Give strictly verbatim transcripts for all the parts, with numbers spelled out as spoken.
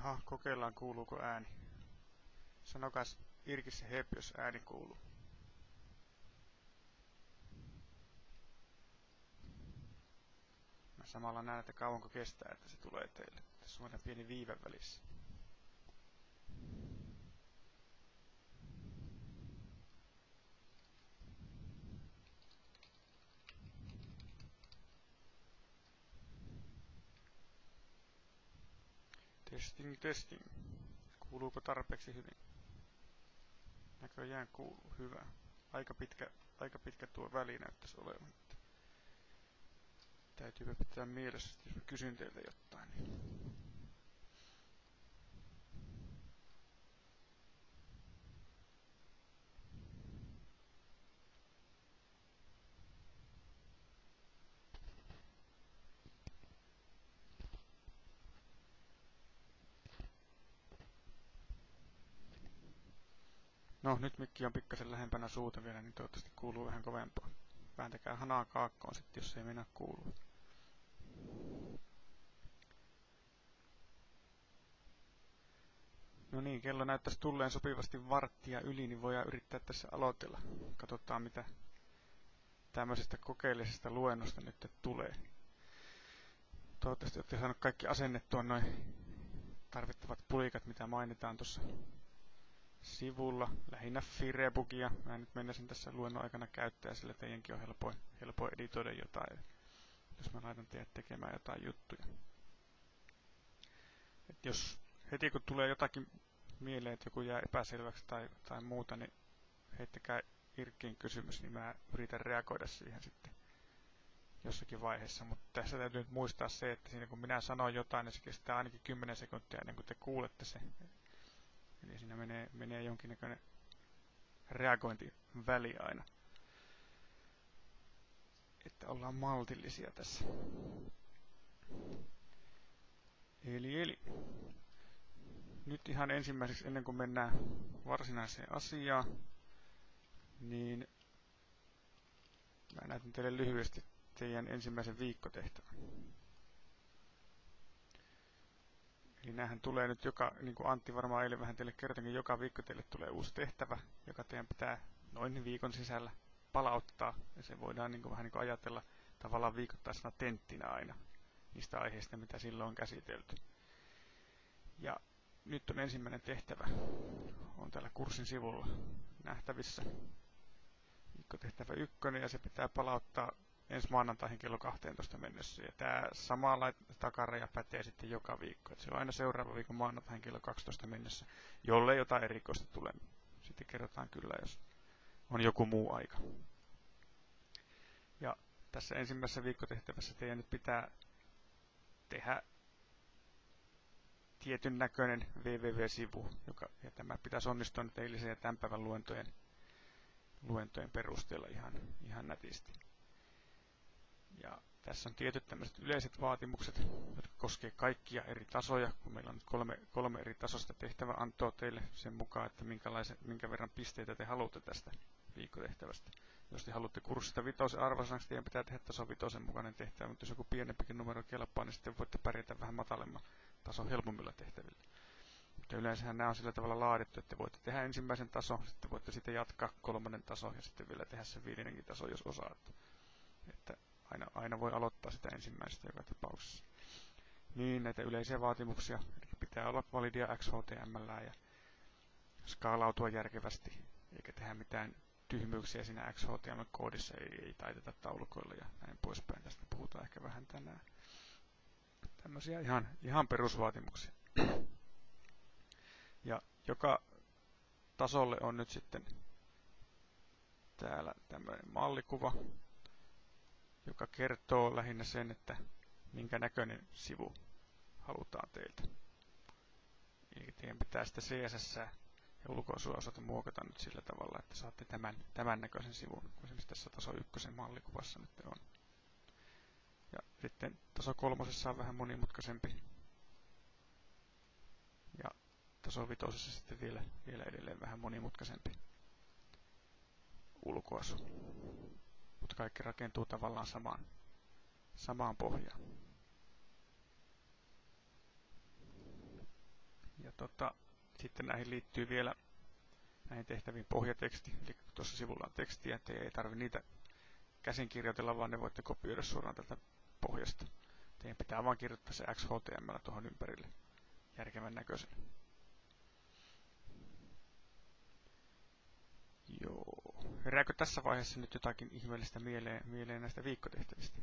Aha, kokeillaan kuuluuko ääni. Sanokas irki se hep, jos ääni kuuluu. Mä samalla näen, että kauanko kestää, että se tulee teille. Tässä on aina pieni viive välissä. Testing, testing. Kuuluuko tarpeeksi hyvin? Näköjään kuuluu. Hyvä. Aika pitkä, aika pitkä tuo väli näyttäisi olevan. Täytyy pitää mielessä, jos mä kysyn teiltä jotain. No, nyt mikki on pikkasen lähempänä suuta vielä, niin toivottavasti kuuluu vähän kovempaa. Vääntäkää hanaa kaakkoon sitten, jos ei mennä kuuluu. No niin, kello näyttäisi tulleen sopivasti varttia yli, niin voidaan yrittää tässä aloitella. Katsotaan, mitä tämmöisestä kokeellisesta luennosta nyt tulee. Toivottavasti olette saanut kaikki asennettua noin tarvittavat pulikat, mitä mainitaan tuossa sivulla. Lähinnä Firebugia. Mä nyt menisin tässä luennon aikana käyttää, sillä teidänkin on helpoin, helpoin editoida jotain, jos mä laitan teidät tekemään jotain juttuja. Et jos heti kun tulee jotakin mieleen, että joku jää epäselväksi tai, tai muuta, niin heittäkää irkkiin kysymys, niin mä yritän reagoida siihen sitten jossakin vaiheessa. Mutta tässä täytyy nyt muistaa se, että siinä kun minä sanon jotain, niin se kestää ainakin kymmenen sekuntia ennen kuin te kuulette sen. Eli siinä menee, menee jonkinnäköinen reagointiväli aina. Että ollaan maltillisia tässä. Eli, eli. Nyt ihan ensimmäiseksi, ennen kuin mennään varsinaiseen asiaan, niin mä näytän teille lyhyesti teidän ensimmäisen viikkotehtävän. Eli näähän tulee nyt joka, niin kuin Antti varmaan eilen vähän teille kertoinkin, joka viikko teille tulee uusi tehtävä, joka teidän pitää noin viikon sisällä palauttaa. Ja se voidaan niin kuin, vähän niin kuin ajatella tavallaan viikoittaisena tenttinä aina niistä aiheista, mitä silloin on käsitelty. Ja nyt on ensimmäinen tehtävä. On täällä kurssin sivulla nähtävissä. Viikkotehtävä ykkönen ja se pitää palauttaa ensi maanantaihin kello kaksitoista mennessä. Ja tämä sama takaraja pätee sitten joka viikko. Et se on aina seuraava viikon maanantaihin kello kaksitoista mennessä, jollei jotain erikoista tule. Sitten kerrotaan kyllä, jos on joku muu aika. Ja tässä ensimmäisessä viikkotehtävässä teidän nyt pitää tehdä tietyn näköinen www-sivu, joka, ja tämä pitäisi onnistua nyt eilisen ja tämän päivän luentojen, luentojen perusteella ihan, ihan nätisti. Ja tässä on tietyt tämmöiset yleiset vaatimukset, jotka koskevat kaikkia eri tasoja, kun meillä on nyt kolme, kolme eri tasosta tehtäväantoa teille sen mukaan, että minkä verran pisteitä te haluatte tästä viikkotehtävästä. Jos te haluatte kurssista vitosen arvosanaksi, teidän pitää tehdä taso vitosen mukainen tehtävä, mutta jos joku pienempikin numero kelpaa, niin sitten voitte pärjätä vähän matalemman tason helpommilla tehtävillä. Mutta yleensähän nämä on sillä tavalla laadittu, että voitte tehdä ensimmäisen tason, sitten voitte sitten jatkaa kolmannen tason ja sitten vielä tehdä sen viidennenkin tason, jos osaatte. Että aina, aina voi aloittaa sitä ensimmäistä joka tapauksessa. Niin, näitä yleisiä vaatimuksia, eli pitää olla validia X H T M L ja skaalautua järkevästi, eikä tehdä mitään tyhmyyksiä siinä X H T M L-koodissa, ei, ei taiteta taulukoilla ja näin poispäin. Tästä puhutaan ehkä vähän tänään. Tämmöisiä ihan, ihan perusvaatimuksia. Ja joka tasolle on nyt sitten täällä tämmöinen mallikuva, joka kertoo lähinnä sen, että minkä näköinen sivu halutaan teiltä. Eli teidän pitää sitä C S S ja ulkoasua osata muokata nyt sillä tavalla, että saatte tämän, tämän näköisen sivun, kun esimerkiksi tässä taso ykkösen mallikuvassa nyt on. Ja sitten taso kolmosessa on vähän monimutkaisempi. Ja taso vitosessa sitten vielä, vielä edelleen vähän monimutkaisempi ulkoasu. Mutta kaikki rakentuu tavallaan samaan, samaan pohjaan. tota, sitten näihin liittyy vielä näihin tehtäviin pohjateksti, eli tuossa sivulla on tekstiä, että ei tarvitse niitä käsin kirjoitella, vaan ne voitte kopioida suoraan tältä pohjasta. Teidän pitää vaan kirjoittaa se X H T M L tuohon ympärille järkevän näköisen. Joo. Herääkö tässä vaiheessa nyt jotakin ihmeellistä mieleen, mieleen näistä viikkotehtävistä?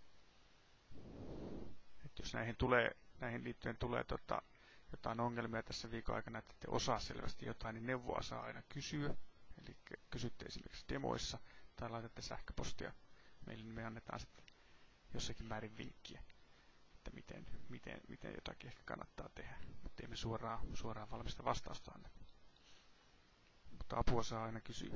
Et jos näihin, tulee, näihin liittyen tulee tota, jotain ongelmia tässä viikon aikana, että ette osaa selvästi jotain, niin neuvoa saa aina kysyä. Eli kysytte esimerkiksi demoissa tai laitatte sähköpostia meille, niin me annetaan sitten jossakin määrin vinkkiä, että miten, miten, miten jotakin ehkä kannattaa tehdä. Mutta emme suoraan, suoraan valmista vastausta anna. Mutta apua saa aina kysyä.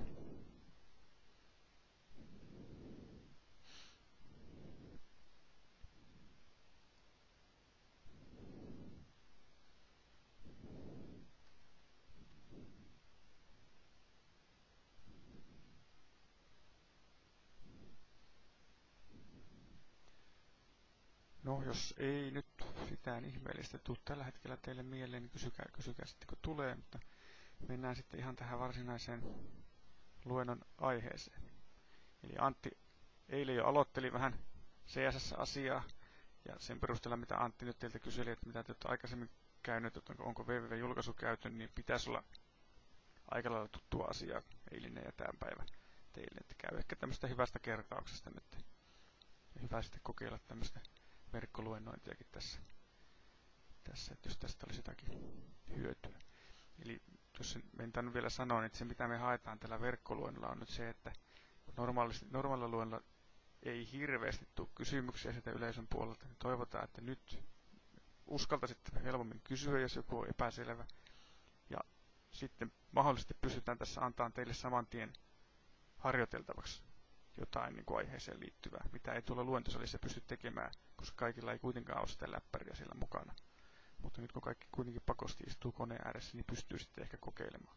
No, jos ei nyt mitään ihmeellistä tule tällä hetkellä teille mieleen, niin kysykää, kysykää sitten kun tulee, mutta mennään sitten ihan tähän varsinaiseen luennon aiheeseen. Eli Antti eilen jo aloitteli vähän C S S-asiaa, ja sen perusteella mitä Antti nyt teiltä kyseli, että mitä te olette aikaisemmin käynyt, että onko www-julkaisu käyty, niin pitäisi olla aika lailla tuttua asiaa eilinen ja tämän päivän teille, että käy ehkä tämmöistä hyvästä kertauksesta nyt. Ja hyvä sitten kokeilla tämmöistä verkkoluennointiakin tässä, tässä, että jos tästä olisi jotakin hyötyä. Eli jos en tainnut vielä sanoa, niin että se mitä me haetaan tällä verkkoluennolla on nyt se, että normaalilla luennolla ei hirveästi tule kysymyksiä sitä yleisön puolelta, niin toivotaan, että nyt uskaltaisitte helpommin kysyä, jos joku on epäselvä. Ja sitten mahdollisesti pystytään tässä antaa teille saman tien harjoiteltavaksi jotain niin kuin aiheeseen liittyvää, mitä ei tuolla luentosalissa pysty tekemään, koska kaikilla ei kuitenkaan ole sitä läppäriä siellä mukana. Mutta nyt kun kaikki kuitenkin pakosti istuu koneen ääressä, niin pystyy sitten ehkä kokeilemaan.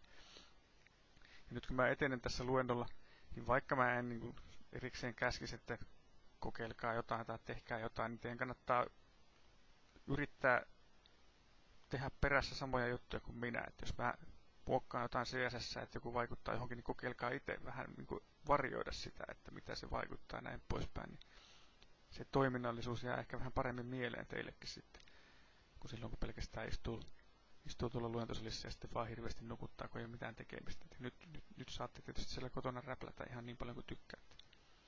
Ja nyt kun mä etenen tässä luennolla, niin vaikka mä en niin kuin erikseen käskisi, että kokeilkaa jotain tai tehkää jotain, niin teidän kannattaa yrittää tehdä perässä samoja juttuja kuin minä. Että jos mä muokkaan jotain C S S, että joku vaikuttaa johonkin, niin kokeilkaa itse vähän niin kuin varjoida sitä, että mitä se vaikuttaa näin poispäin. Niin se toiminnallisuus jää ehkä vähän paremmin mieleen teillekin sitten, kuin silloin kun pelkästään istuu, istuu tuolla luentosalissa ja sitten vaan hirveästi nukuttaa, kun ei ole mitään tekemistä. Nyt, nyt, nyt saatte tietysti siellä kotona räplätä ihan niin paljon kuin tykkäätte.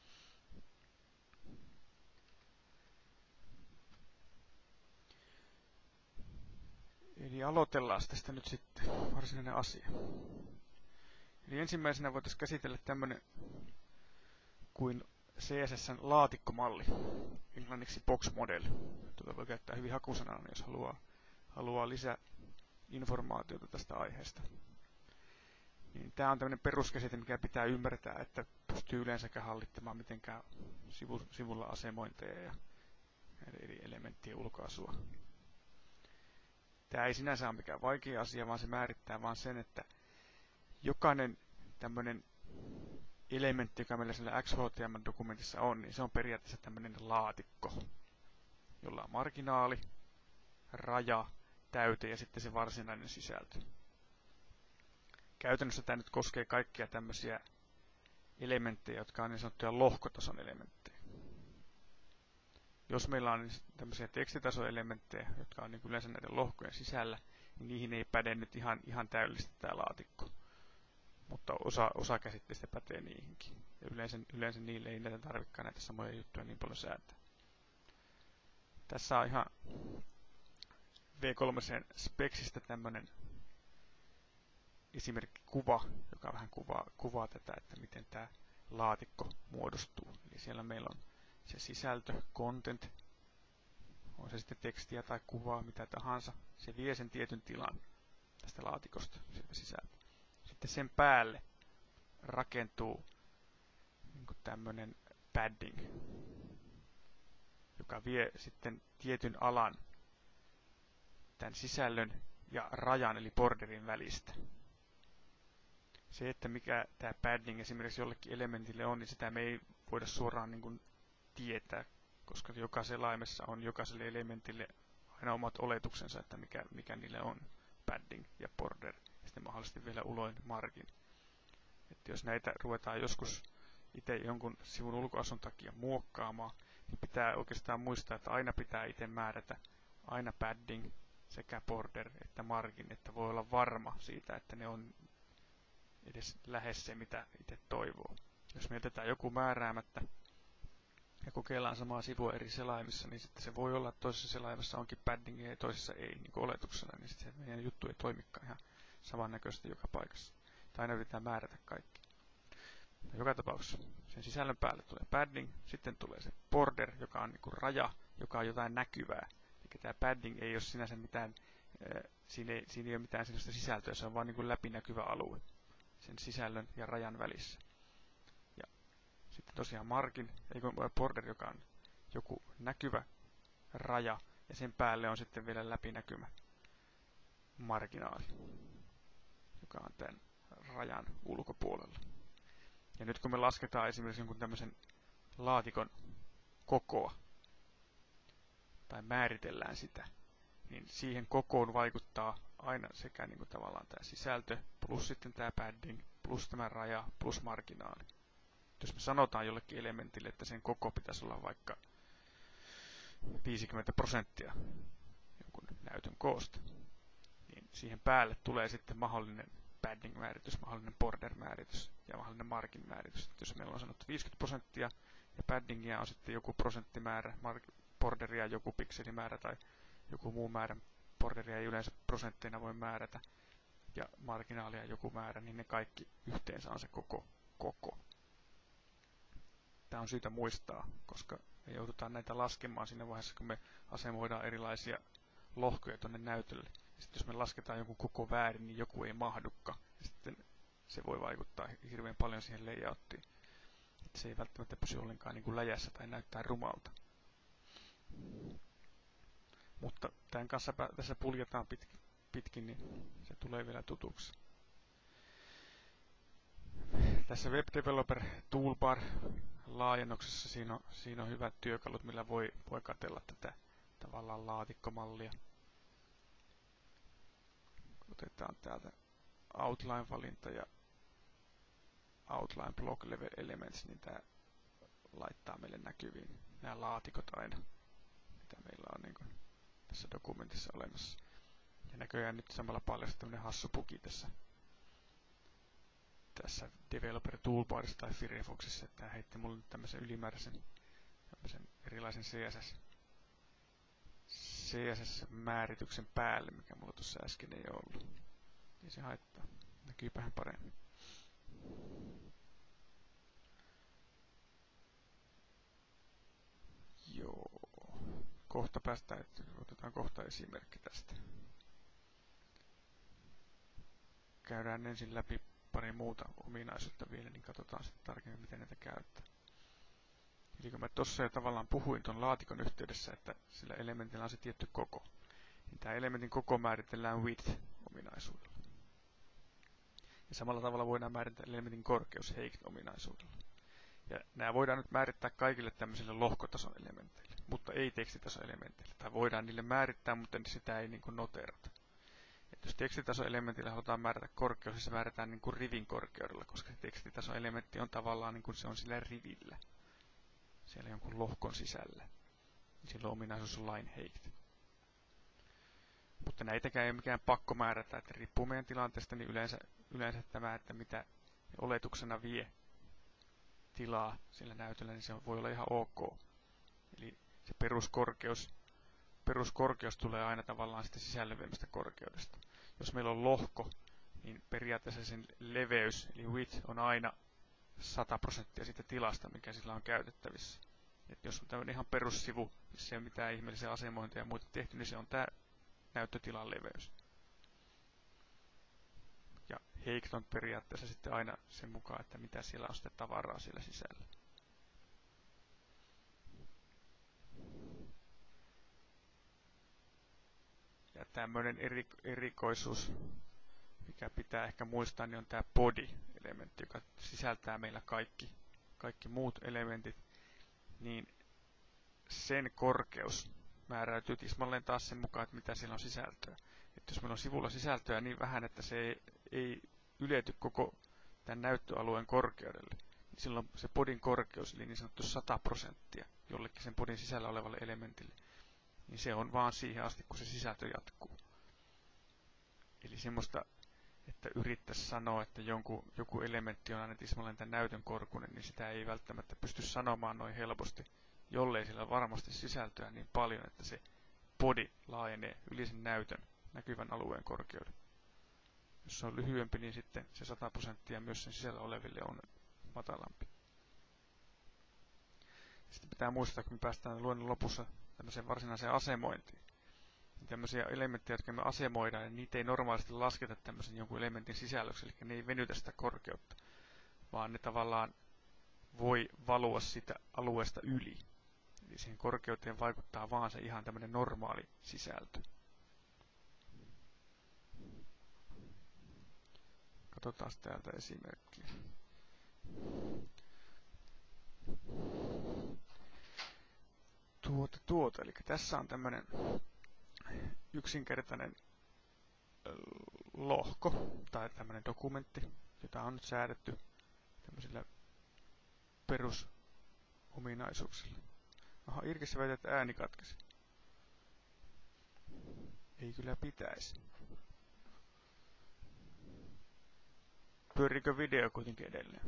Eli aloitellaan tästä nyt sitten varsinainen asia. Eli ensimmäisenä voitaisiin käsitellä tämmöinen kuin C S S:n laatikkomalli, englanniksi box model. Tuota voi käyttää hyvin hakusanana, jos haluaa, haluaa lisää informaatiota tästä aiheesta. Niin tämä on tämmöinen peruskäsite, mikä pitää ymmärtää, että pystyy yleensäkään hallittamaan mitenkään sivu, sivulla asemointeja ja eri elementtien ulkoasua. Tämä ei sinänsä ole mikään vaikea asia, vaan se määrittää vaan sen, että jokainen tämmöinen elementti, joka meillä siellä X H T M L-dokumentissa on, niin se on periaatteessa tämmöinen laatikko, jolla on marginaali, raja, täyte ja sitten se varsinainen sisältö. Käytännössä tämä nyt koskee kaikkia tämmöisiä elementtejä, jotka on niin sanottuja lohkotason elementtejä. Jos meillä on tämmöisiä tekstitason elementtejä, jotka on niin yleensä näiden lohkojen sisällä, niin niihin ei päde nyt ihan, ihan täydellisesti tämä laatikko. Mutta osa, osa käsitteistä pätee niihinkin. Ja yleensä, yleensä niille ei näitä tarvitsekaan näitä samoja juttuja niin paljon säätää. Tässä on ihan V kolme Specsistä tämmöinen esimerkkikuva, joka vähän kuvaa, kuvaa tätä, että miten tämä laatikko muodostuu. Eli siellä meillä on se sisältö, content, on se sitten tekstiä tai kuvaa, mitä tahansa. Se vie sen tietyn tilan tästä laatikosta sieltä sisältä. Sitten sen päälle rakentuu niin tämmöinen padding, joka vie sitten tietyn alan tämän sisällön ja rajan eli borderin välistä. Se, että mikä tämä padding esimerkiksi jollekin elementille on, niin sitä me ei voida suoraan niin kuin tietää, koska joka selaimessa on jokaiselle elementille aina omat oletuksensa, että mikä, mikä niille on padding ja border ja sitten mahdollisesti vielä uloin margin. Että jos näitä ruvetaan joskus itse jonkun sivun ulkoasun takia muokkaamaan, niin pitää oikeastaan muistaa, että aina pitää itse määrätä aina padding sekä border että margin, että voi olla varma siitä, että ne on edes lähes se, mitä itse toivoo. Jos me jätetään joku määräämättä ja kokeillaan samaa sivua eri selaimissa, niin sitten se voi olla, että toisessa selaimessa onkin paddingia ja toisessa ei, niin kuin oletuksena, niin sitten meidän juttu ei toimikaan ihan samannäköisesti joka paikassa. Tai aina yritetään määrätä kaikki. Ja joka tapauksessa sen sisällön päälle tulee padding, sitten tulee se border, joka on niin kuin raja, joka on jotain näkyvää. Eli tämä padding ei ole sinänsä mitään, siinä ei, siinä ei ole mitään sellaista sisältöä, se on vain niin kuin läpinäkyvä alue sen sisällön ja rajan välissä. Ja sitten tosiaan margin, ei kun border, joka on joku näkyvä raja, ja sen päälle on sitten vielä läpinäkymä marginaali, joka on tämän rajan ulkopuolella. Ja nyt kun me lasketaan esimerkiksi jonkun tämmöisen laatikon kokoa, tai määritellään sitä, niin siihen kokoon vaikuttaa aina sekä niin kuin tavallaan tämä sisältö, plus sitten tämä padding, plus tämä raja, plus marginaali. Jos me sanotaan jollekin elementille, että sen koko pitäisi olla vaikka viisikymmentä prosenttia jonkun näytön koosta, niin siihen päälle tulee sitten mahdollinen padding-määritys, mahdollinen border-määritys ja mahdollinen margin-määritys. Jos meillä on sanottu viisikymmentä prosenttia ja paddingia on sitten joku prosenttimäärä, borderia joku pikselimäärä tai joku muu määrä, borderia ei yleensä prosentteina voi määrätä ja marginaalia joku määrä, niin ne kaikki yhteensä on se koko koko. Tämä on syytä muistaa, koska me joudutaan näitä laskemaan siinä vaiheessa, kun me asemoidaan erilaisia lohkoja tuonne näytölle. Ja sitten jos me lasketaan joku koko väärin, niin joku ei mahdukaan. Ja sitten se voi vaikuttaa hirveän paljon siihen layouttiin. Että se ei välttämättä pysy ollenkaan niin kuin läjässä tai näyttää rumalta. Mutta tämän kanssa tässä puljetaan pitkin, pitkin, niin se tulee vielä tutuksi. Tässä Web Developer Toolbar laajennuksessa siinä on, siinä on hyvät työkalut, millä voi, voi katsella tätä tavallaan laatikkomallia. Otetaan täältä Outline-valinta ja Outline Block Level Elements, niin tämä laittaa meille näkyviin nämä laatikot aina, mitä meillä on niin kuin tässä dokumentissa olemassa. Ja näköjään nyt samalla paljastuu tämmöinen hassu bugi tässä, tässä Developer Toolbarissa tai Firefoxissa, että tämä heitti mulle nyt tämmöisen ylimääräisen tämmöisen erilaisen C S S, C S S-määrityksen päälle, mikä mulla tuossa äsken ei ollut. Ei se haittaa. Näkyypähän paremmin. Joo. Kohta päästään, että otetaan kohta esimerkki tästä. Käydään ensin läpi pari muuta ominaisuutta vielä, niin katsotaan sitten tarkemmin, miten näitä käyttää. Eli kun mä tuossa jo tavallaan puhuin tuon laatikon yhteydessä, että sillä elementillä on se tietty koko, niin tämä elementin koko määritellään width-ominaisuudella. Ja samalla tavalla voidaan määrittää elementin korkeus height-ominaisuudella. Ja nämä voidaan nyt määrittää kaikille tämmöisille lohkotason elementeille, mutta ei tekstitason elementeille. Tai voidaan niille määrittää, mutta sitä ei niin kuin noterata. Että jos tekstitason elementillä halutaan määrätä korkeus, niin se määrätään niin kuin rivin korkeudella, koska se tekstitason elementti on tavallaan niin kuin se on sillä rivillä. Siellä jonkun lohkon sisällä. Silloin ominaisuus on line height. Mutta näitäkään ei mikään pakko määrätä, että riippuu meidän tilanteesta, niin yleensä, yleensä tämä, että mitä oletuksena vie tilaa sillä näytöllä, niin se voi olla ihan ok. Eli se peruskorkeus, peruskorkeus tulee aina tavallaan sitten sisällevemmästä korkeudesta. Jos meillä on lohko, niin periaatteessa sen leveys, eli width, on aina sata prosenttia siitä tilasta, mikä sillä on käytettävissä. Et jos on tämmöinen ihan perussivu, missä ei ole mitään ihmeellisiä asemointeja ja muuta tehty, niin se on tämä näyttötilan leveys. Ja height on periaatteessa sitten aina sen mukaan, että mitä siellä on sitten tavaraa siellä sisällä. Ja tämmöinen eri, erikoisuus, mikä pitää ehkä muistaa, niin on tämä body-elementti, joka sisältää meillä kaikki, kaikki muut elementit, niin sen korkeus määräytyy tismalleen taas sen mukaan, että mitä siellä on sisältöä. Et Että jos meillä on sivulla sisältöä niin vähän, että se ei, ei ylety koko tämän näyttöalueen korkeudelle, niin silloin se podin korkeus, eli niin sanottu sata prosenttia jollekin sen podin sisällä olevalle elementille, niin se on vaan siihen asti, kun se sisältö jatkuu. Eli semmoista, että yrittäisi sanoa, että jonkun, joku elementti on aina tismalleen tämän näytön korkuinen, niin sitä ei välttämättä pysty sanomaan noin helposti, jollei sillä varmasti sisältöä niin paljon, että se podi laajenee yli sen näytön näkyvän alueen korkeuden. Jos se on lyhyempi, niin sitten se sata prosenttia myös sen sisällä oleville on matalampi. Sitten pitää muistaa, kun me päästään luennon lopussa tämmöiseen varsinaiseen asemointiin. Tämmöisiä elementtejä, jotka me asemoidaan, niin niitä ei normaalisti lasketa tämmöisen jonkun elementin sisällöksi, eli ne ei venytä sitä korkeutta, vaan ne tavallaan voi valua sitä alueesta yli. Eli siihen korkeuteen vaikuttaa vaan se ihan tämmöinen normaali sisältö. Katsotaan täältä esimerkkiä. Tuota, tuota, eli tässä on tämmöinen yksinkertainen lohko tai tämmöinen dokumentti, jota on nyt säädetty tämmöisillä perusominaisuuksilla. Aha, Irkissä väität, että ääni katkesi. Ei kyllä pitäisi. Pyörikö video kuitenkin edelleen?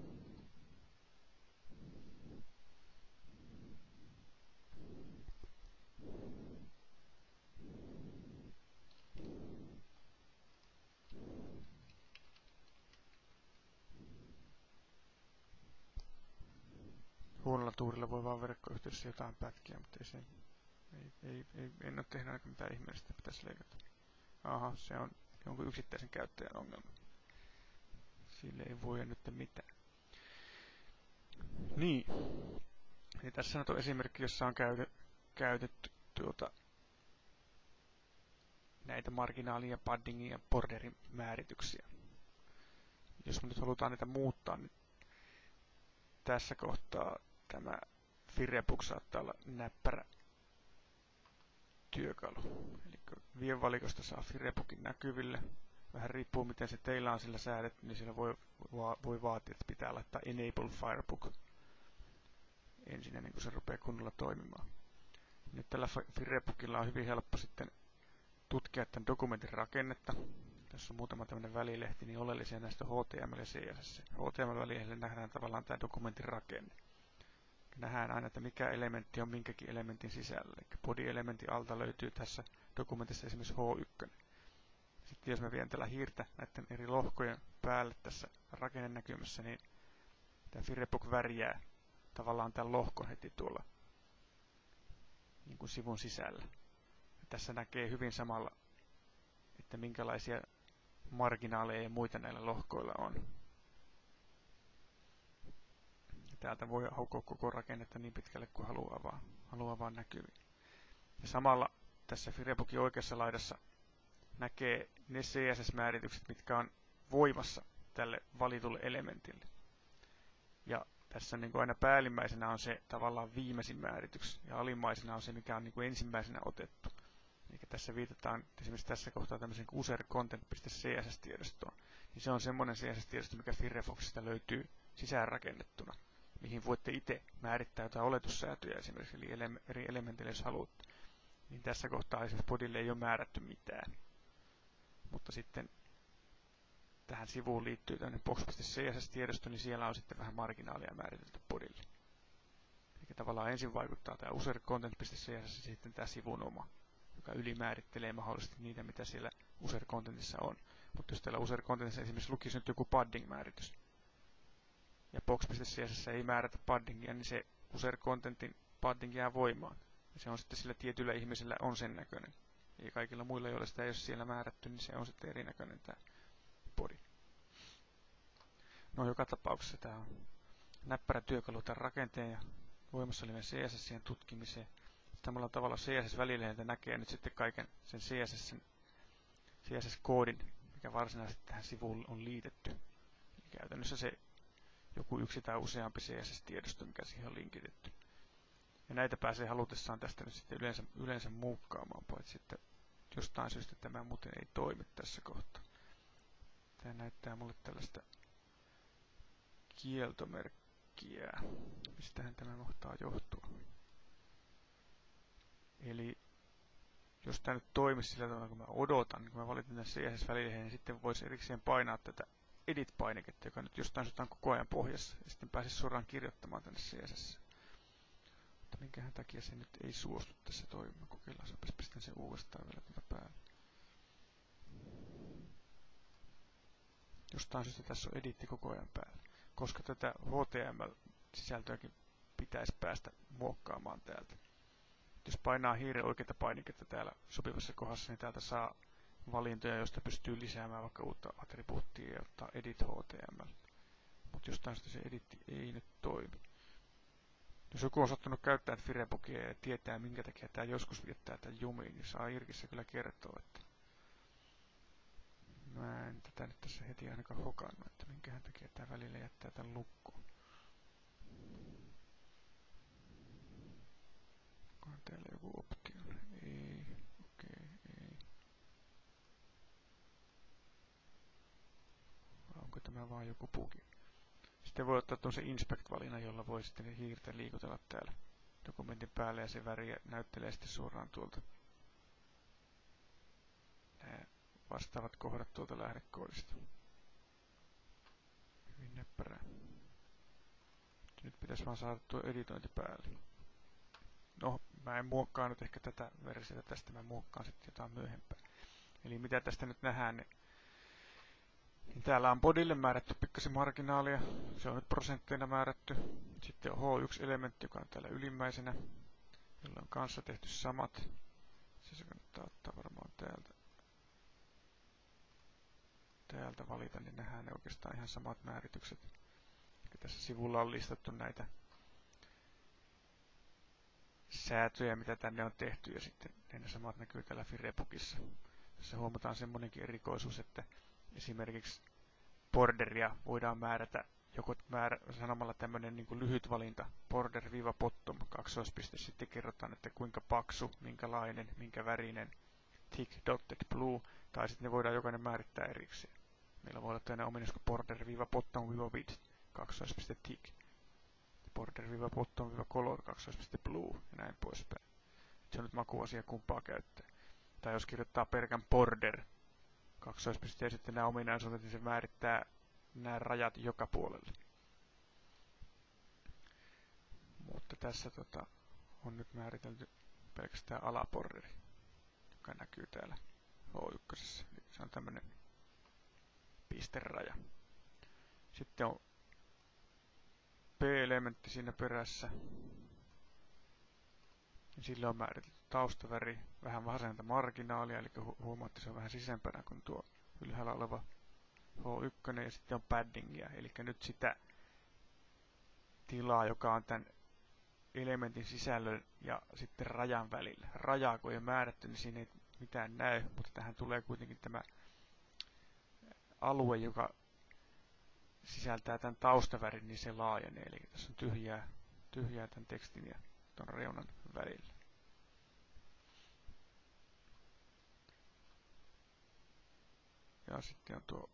Huonolla tuurilla voi vaan verkkoyhteydessä jotain pätkiä, mutta ei se, ei, ei, ei, en ole tehnyt ainakaan mitään ihmeellistä, pitäisi leikata. Aha, se on jonkun yksittäisen käyttäjän ongelma. Sille ei voi nyt mitään. Niin. Eli tässä on tuo esimerkki, jossa on käyty, käytetty tuota, näitä marginaalin, paddingin ja borderin määrityksiä. Jos me nyt halutaan niitä muuttaa, niin tässä kohtaa tämä Firebook saattaa olla näppärä työkalu. Eli viivalikosta saa Firebookin näkyville. Vähän riippuu miten se teillä on sillä säädetty, niin siellä voi, voi vaatia, että pitää laittaa Enable Firebook ensin ennen kuin se rupeaa kunnolla toimimaan. Nyt tällä Firebookilla on hyvin helppo sitten tutkia tämän dokumentin rakennetta. Tässä on muutama tämmöinen välilehti, niin oleellisia näistä H T M L ja C S S. H T M L-välilehdellä nähdään tavallaan tämä dokumentin rakenne. Nähdään aina, että mikä elementti on minkäkin elementin sisällä. Eli body-elementin alta löytyy tässä dokumentissa esimerkiksi H yksi. Sitten jos mä vien tällä hiirtä näiden eri lohkojen päälle tässä rakennenäkymässä, niin tämä Firebook värjää tavallaan tämän lohkon heti tuolla niin kuin sivun sisällä. Ja tässä näkee hyvin samalla, että minkälaisia marginaaleja ja muita näillä lohkoilla on. Ja täältä voi haukoa koko rakennetta niin pitkälle kuin haluaa vaan, haluaa vaan näkyviin. Ja samalla tässä Firebookin oikeassa laidassa näkee ne C S S-määritykset, mitkä on voimassa tälle valitulle elementille. Ja tässä niin kuin aina päällimmäisenä on se tavallaan viimeisin määritys, ja alimmaisena on se, mikä on niin kuin ensimmäisenä otettu. Eli tässä viitataan esimerkiksi tässä kohtaa tämmöisen usercontent.css-tiedostoon. Niin se on semmoinen C S S-tiedosto, mikä Firefoxista löytyy sisäänrakennettuna, mihin voitte itse määrittää jotain oletussäätöjä esimerkiksi, eli ele- eri elementeille, jos haluatte. Niin tässä kohtaa esimerkiksi podille ei ole määrätty mitään. Mutta sitten tähän sivuun liittyy tämmöinen box.css-tiedosto, niin siellä on sitten vähän marginaalia määritelty podille. Eli tavallaan ensin vaikuttaa tämä usercontent.css ja sitten tämä sivun oma, joka ylimäärittelee mahdollisesti niitä, mitä siellä usercontentissa on. Mutta jos täällä usercontentissa esimerkiksi lukisi nyt joku padding-määritys, ja box.css ei määrätä paddingia, niin se usercontentin padding jää voimaan. Ja se on sitten sillä tietyllä ihmisellä on sen näköinen. Ja kaikilla muilla, joilla sitä ei ole siellä määrätty, niin se on sitten erinäköinen tämä body. No joka tapauksessa tämä on näppärä työkalu tämän rakenteen ja voimassa olevien C S S:ien tutkimiseen. Samalla tavalla C S S-välilehdiltä näkee nyt sitten kaiken sen C S S, C S S-koodin, mikä varsinaisesti tähän sivuun on liitetty. Eli käytännössä se joku yksi tai useampi C S S-tiedosto, mikä siihen on linkitetty. Ja näitä pääsee halutessaan tästä nyt sitten yleensä, yleensä muukkaamaan, paitsi sitten jostain syystä tämä muuten ei toimi tässä kohtaa. Tämä näyttää mulle tällaista kieltomerkkiä. Mistähän tämä mahtaa johtua? Eli jos tämä nyt toimisi sillä tavalla, kun mä odotan, niin kun mä valitan tämän C S S-välineeseen, niin sitten voisi erikseen painaa tätä Edit-painiketta, joka nyt jostain syystä on koko ajan pohjassa, ja sitten pääsisi suoraan kirjoittamaan tänne C S S. Mutta minkähän takia se nyt ei suostu tässä toimimaan. Kokeillaan, sopas pistän sen uudestaan vielä tuota päälle. Jostain syystä tässä on editti koko ajan päällä, koska tätä H T M L-sisältöäkin pitäisi päästä muokkaamaan täältä. Jos painaa hiiren oikeita painiketta täällä sopivassa kohdassa, niin täältä saa valintoja, joista pystyy lisäämään vaikka uutta attribuuttia ja ottaa Edit H T M L. Mutta jostain syystä se editti ei nyt toimi. Jos joku on sattunut käyttää Firebookia ja tietää, minkä takia tämä joskus viettää tämän jumiin, niin saa Irkissä kyllä kertoa, että mä en tätä nyt tässä heti ainakaan hokannut, että minkähän takia tämä välillä jättää tämän lukkoon. Onkohan täällä joku optio? Ei, okei, okay, ei. Vai onko tämä vaan joku bugi? Sitten voi ottaa tuon se Inspect-valinnan, jolla voi sitten hiirtä liikutella täällä dokumentin päälle ja se väri näyttelee sitten suoraan tuolta nämä vastaavat kohdat tuolta lähdekoodista. Hyvin näppärää. Nyt pitäisi vaan saada tuo editointi päälle. No, mä en muokkaa nyt ehkä tätä versiota tästä, mä muokkaan sitten jotain myöhempää. Eli mitä tästä nyt nähdään, niin Niin täällä on bodylle määrätty pikkasen marginaalia, se on nyt prosentteina määrätty. Sitten on H yksi-elementti, joka on täällä ylimmäisenä, jolla on kanssa tehty samat. Se kannattaa ottaa varmaan täältä, täältä valita, niin nähdään ne oikeastaan ihan samat määritykset. Eli tässä sivulla on listattu näitä säätöjä, mitä tänne on tehty, ja sitten ne samat näkyy täällä Firebookissa. Tässä huomataan semmonenkin erikoisuus, että esimerkiksi borderia voidaan määrätä joko määrä, sanomalla tämmöinen niin kuin lyhyt valinta, border-bottom, kaksoispiste, sitten kerrotaan, että kuinka paksu, minkälainen, minkä värinen, thick dotted blue, tai sitten ne voidaan jokainen määrittää erikseen. Meillä voi olla tämmöinen ominaisuus kuin border-bottom-width, kaksoispiste thick, border-bottom-color, kaksoispiste blue, ja näin poispäin. Se on nyt makuasia kumpaa käyttää. Tai jos kirjoittaa pelkän border, kaksoispiste ja sitten nämä ominaisuudet, niin se määrittää nämä rajat joka puolelle. Mutta tässä tota, on nyt määritelty pelkästään alaborderi, joka näkyy täällä H yksi. Se on tämmöinen pisteraja. Sitten on P-elementti siinä perässä. Sillä on määritelty taustaväri, vähän vasenta marginaalia, eli huomaatte, se on vähän sisempänä kuin tuo ylhäällä oleva H yksi, ja sitten on paddingia, eli nyt sitä tilaa, joka on tämän elementin sisällön ja sitten rajan välillä. Rajaa kun ei määrätty, niin siinä ei mitään näy, mutta tähän tulee kuitenkin tämä alue, joka sisältää tämän taustavärin, niin se laajenee, eli tässä on tyhjää, tyhjää tämän tekstin ja tuon reunan välillä. Ja sitten on tuo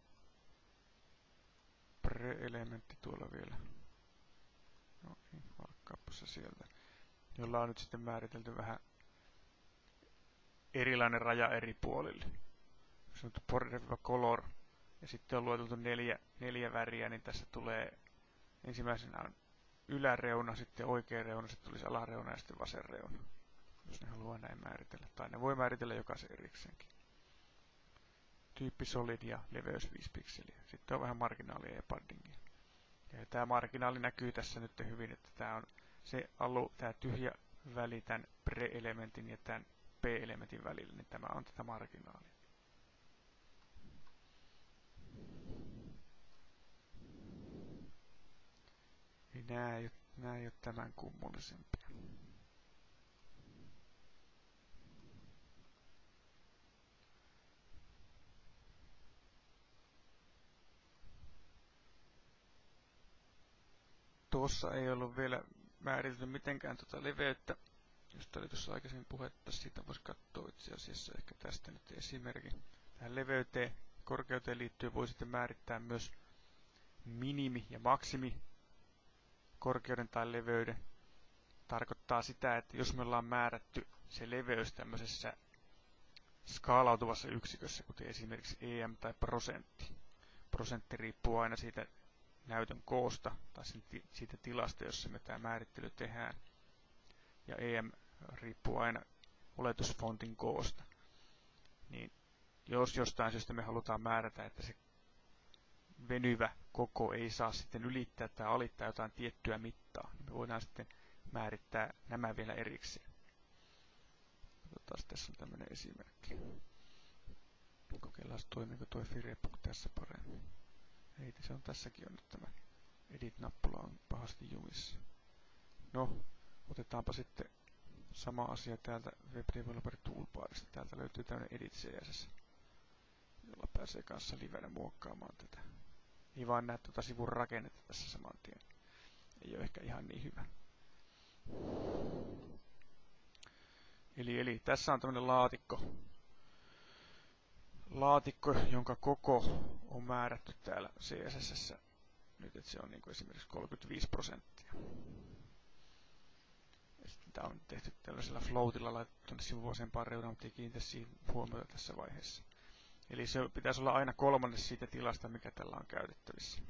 pre-elementti tuolla vielä. No niin, valkkaappa se sieltä. Jolla on nyt sitten määritelty vähän erilainen raja eri puolille. Se on border-color ja sitten on lueteltu neljä, neljä väriä, niin tässä tulee ensimmäisenä on yläreuna, sitten oikea reuna, sitten tulisi alareuna ja sitten vasen reuna. Jos ne haluaa näin määritellä. Tai ne voi määritellä jokaisen erikseenkin. Tyyppi solid ja leveys viisi pikseliä. Sitten on vähän marginaalia ja paddingia. Ja tämä marginaali näkyy tässä nyt hyvin, että tämä on se alu, tämä tyhjä väli tämän pre-elementin ja tämän p-elementin välillä, niin tämä on tätä marginaalia. Eli nämä ei, nämä ei ole tämän kummallisempia. Tuossa ei ollut vielä määritelty mitenkään tuota leveyttä. josta oli tuossa aikaisemmin puhetta, siitä voisi katsoa itse asiassa ehkä tästä nyt esimerkin. Tähän leveyteen, korkeuteen liittyen voi sitten määrittää myös minimi- ja maksimi korkeuden tai leveyden. Tarkoittaa sitä, että jos me ollaan määrätty se leveys tämmöisessä skaalautuvassa yksikössä, kuten esimerkiksi E M tai prosentti. Prosentti riippuu aina siitä näytön koosta tai siitä tilasta, jossa me tämä määrittely tehdään. Ja E M riippuu aina oletusfontin koosta. Niin jos jostain syystä me halutaan määrätä, että se venyvä koko ei saa sitten ylittää tai alittaa jotain tiettyä mittaa, niin me voidaan sitten määrittää nämä vielä erikseen. Katsotaan, tässä on tämmöinen esimerkki. Kokeillaan, toimiiko tuo Firebook tässä paremmin. Ei, se on tässäkin on nyt tämä Edit-nappula on pahasti jumissa. No, otetaanpa sitten sama asia täältä Web Developer Toolbarista. Täältä löytyy tämmöinen Edit C S S, jolla pääsee kanssa livenä muokkaamaan tätä. Ei vaan näe tuota sivun rakennetta tässä saman tien. Ei ole ehkä ihan niin hyvä. Eli, eli tässä on tämmöinen laatikko, laatikko, jonka koko on määrätty täällä C S S:ssä nyt, että se on niin kuin esimerkiksi kolmekymmentäviisi prosenttia. Ja sitten tämä on tehty tällaisella floatilla laitettu tuonne sivun vasempaan reunaan, mutta ei kiinnitä siihen huomiota tässä vaiheessa. Eli se pitäisi olla aina kolmannes siitä tilasta, mikä tällä on käytettävissä.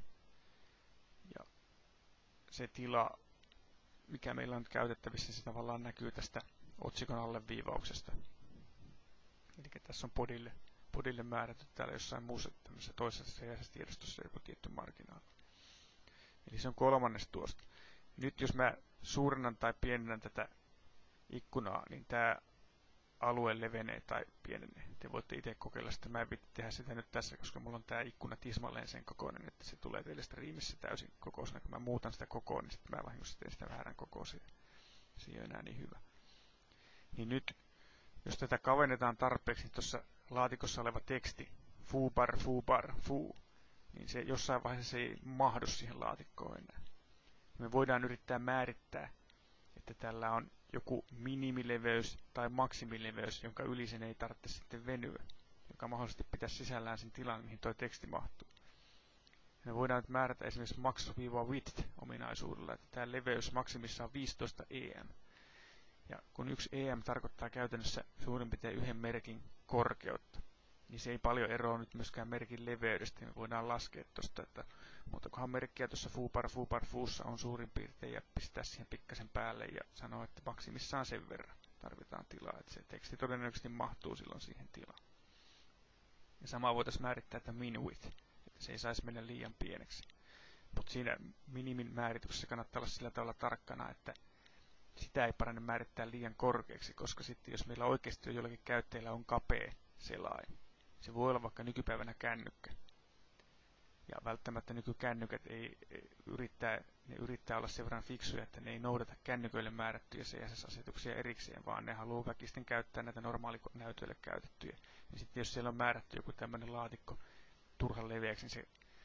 Ja se tila, mikä meillä on nyt käytettävissä, se tavallaan näkyy tästä otsikon alleviivauksesta. Eli tässä on podille, podille määrätty täällä jossain muussa tämmöisessä toisessa C S S-tiedostossa joku tietty marginaali. Eli se on kolmannes tuosta. Nyt jos mä suurennan tai pienennän tätä ikkunaa, niin tämä alue levenee tai pienenee. Te voitte itse kokeilla sitä. Mä en piti tehdä sitä nyt tässä, koska mulla on tämä ikkuna tismalleen sen kokoinen, että se tulee teille striimissä täysin kokoisena. Kun mä muutan sitä kokoa, niin sitten mä vahingossa teen sitä väärän kokoisia. Se ei ole enää niin hyvä. Niin nyt, jos tätä kavennetaan tarpeeksi, niin tuossa laatikossa oleva teksti, foobar, foobar, foo, niin se jossain vaiheessa ei mahdu siihen laatikkoon enää. Me voidaan yrittää määrittää, että tällä on joku minimileveys tai maksimileveys, jonka yli sen ei tarvitse sitten venyä, joka mahdollisesti pitäisi sisällään sen tilan, mihin tuo teksti mahtuu. Me voidaan nyt määrätä esimerkiksi max-width-ominaisuudella, että tämä leveys maksimissa on viisitoista E M. Ja kun yksi E M tarkoittaa käytännössä suurin piirtein yhden merkin korkeutta, niin se ei paljon eroa nyt myöskään merkin leveydestä. Me voidaan laskea tuosta, että montakohan merkkiä tuossa foobar, foobar, foossa on suurin piirtein ja pistää siihen pikkasen päälle ja sanoa, että maksimissaan sen verran tarvitaan tilaa, että se teksti todennäköisesti mahtuu silloin siihen tilaan. Ja samaa voitaisiin määrittää, että min width, että se ei saisi mennä liian pieneksi. Mutta siinä minimin määrityksessä kannattaa olla sillä tavalla tarkkana, että sitä ei parane määrittää liian korkeaksi, koska sitten jos meillä oikeasti on jollakin käyttäjällä on kapea selain, se voi olla vaikka nykypäivänä kännykkä. Ja välttämättä nykykännykät ei, ei yrittää, ne yrittää olla sen verran fiksuja, että ne ei noudata kännyköille määrättyjä C S S-asetuksia erikseen, vaan ne haluaa väkisten käyttää näitä normaalinäytöille käytettyjä. Ja sitten jos siellä on määrätty joku tämmöinen laatikko turhan leveäksi, niin se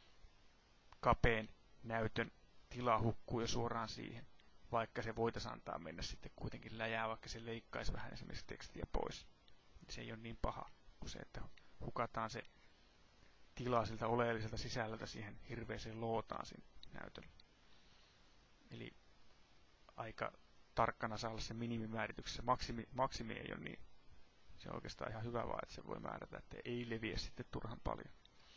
kapeen näytön tila hukkuu jo suoraan siihen, vaikka se voitaisiin antaa mennä sitten kuitenkin läjää, vaikka se leikkaisi vähän esimerkiksi tekstiä pois. Se ei ole niin paha kuin se, että hukataan se tilaa siltä oleelliselta sisällöltä siihen hirveäseen lootaan siinä näytöllä. Eli aika tarkkana saa olla se minimimäärityksessä. Maksimi, maksimi ei ole niin. Se on oikeastaan ihan hyvä vaan, että se voi määrätä, että ei leviä sitten turhan paljon.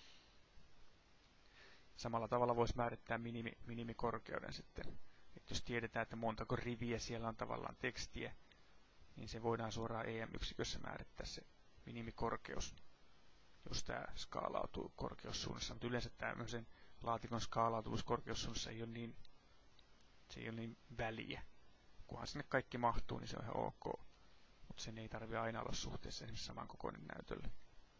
Samalla tavalla voisi määrittää minimi, minimikorkeuden sitten. Et jos tiedetään, että montako riviä siellä on tavallaan tekstiä, niin se voidaan suoraan E M-yksikössä määrittää se minimikorkeus, jos tämä skaalautuu korkeussuunnassa. Mutta yleensä tämmöisen laatikon skaalautuvuus korkeussuunnassa ei ole niin, se ei ole niin väliä. Kunhan sinne kaikki mahtuu, niin se on ihan ok. Mutta sen ei tarvitse aina olla suhteessa esimerkiksi samankokoinen näytölle.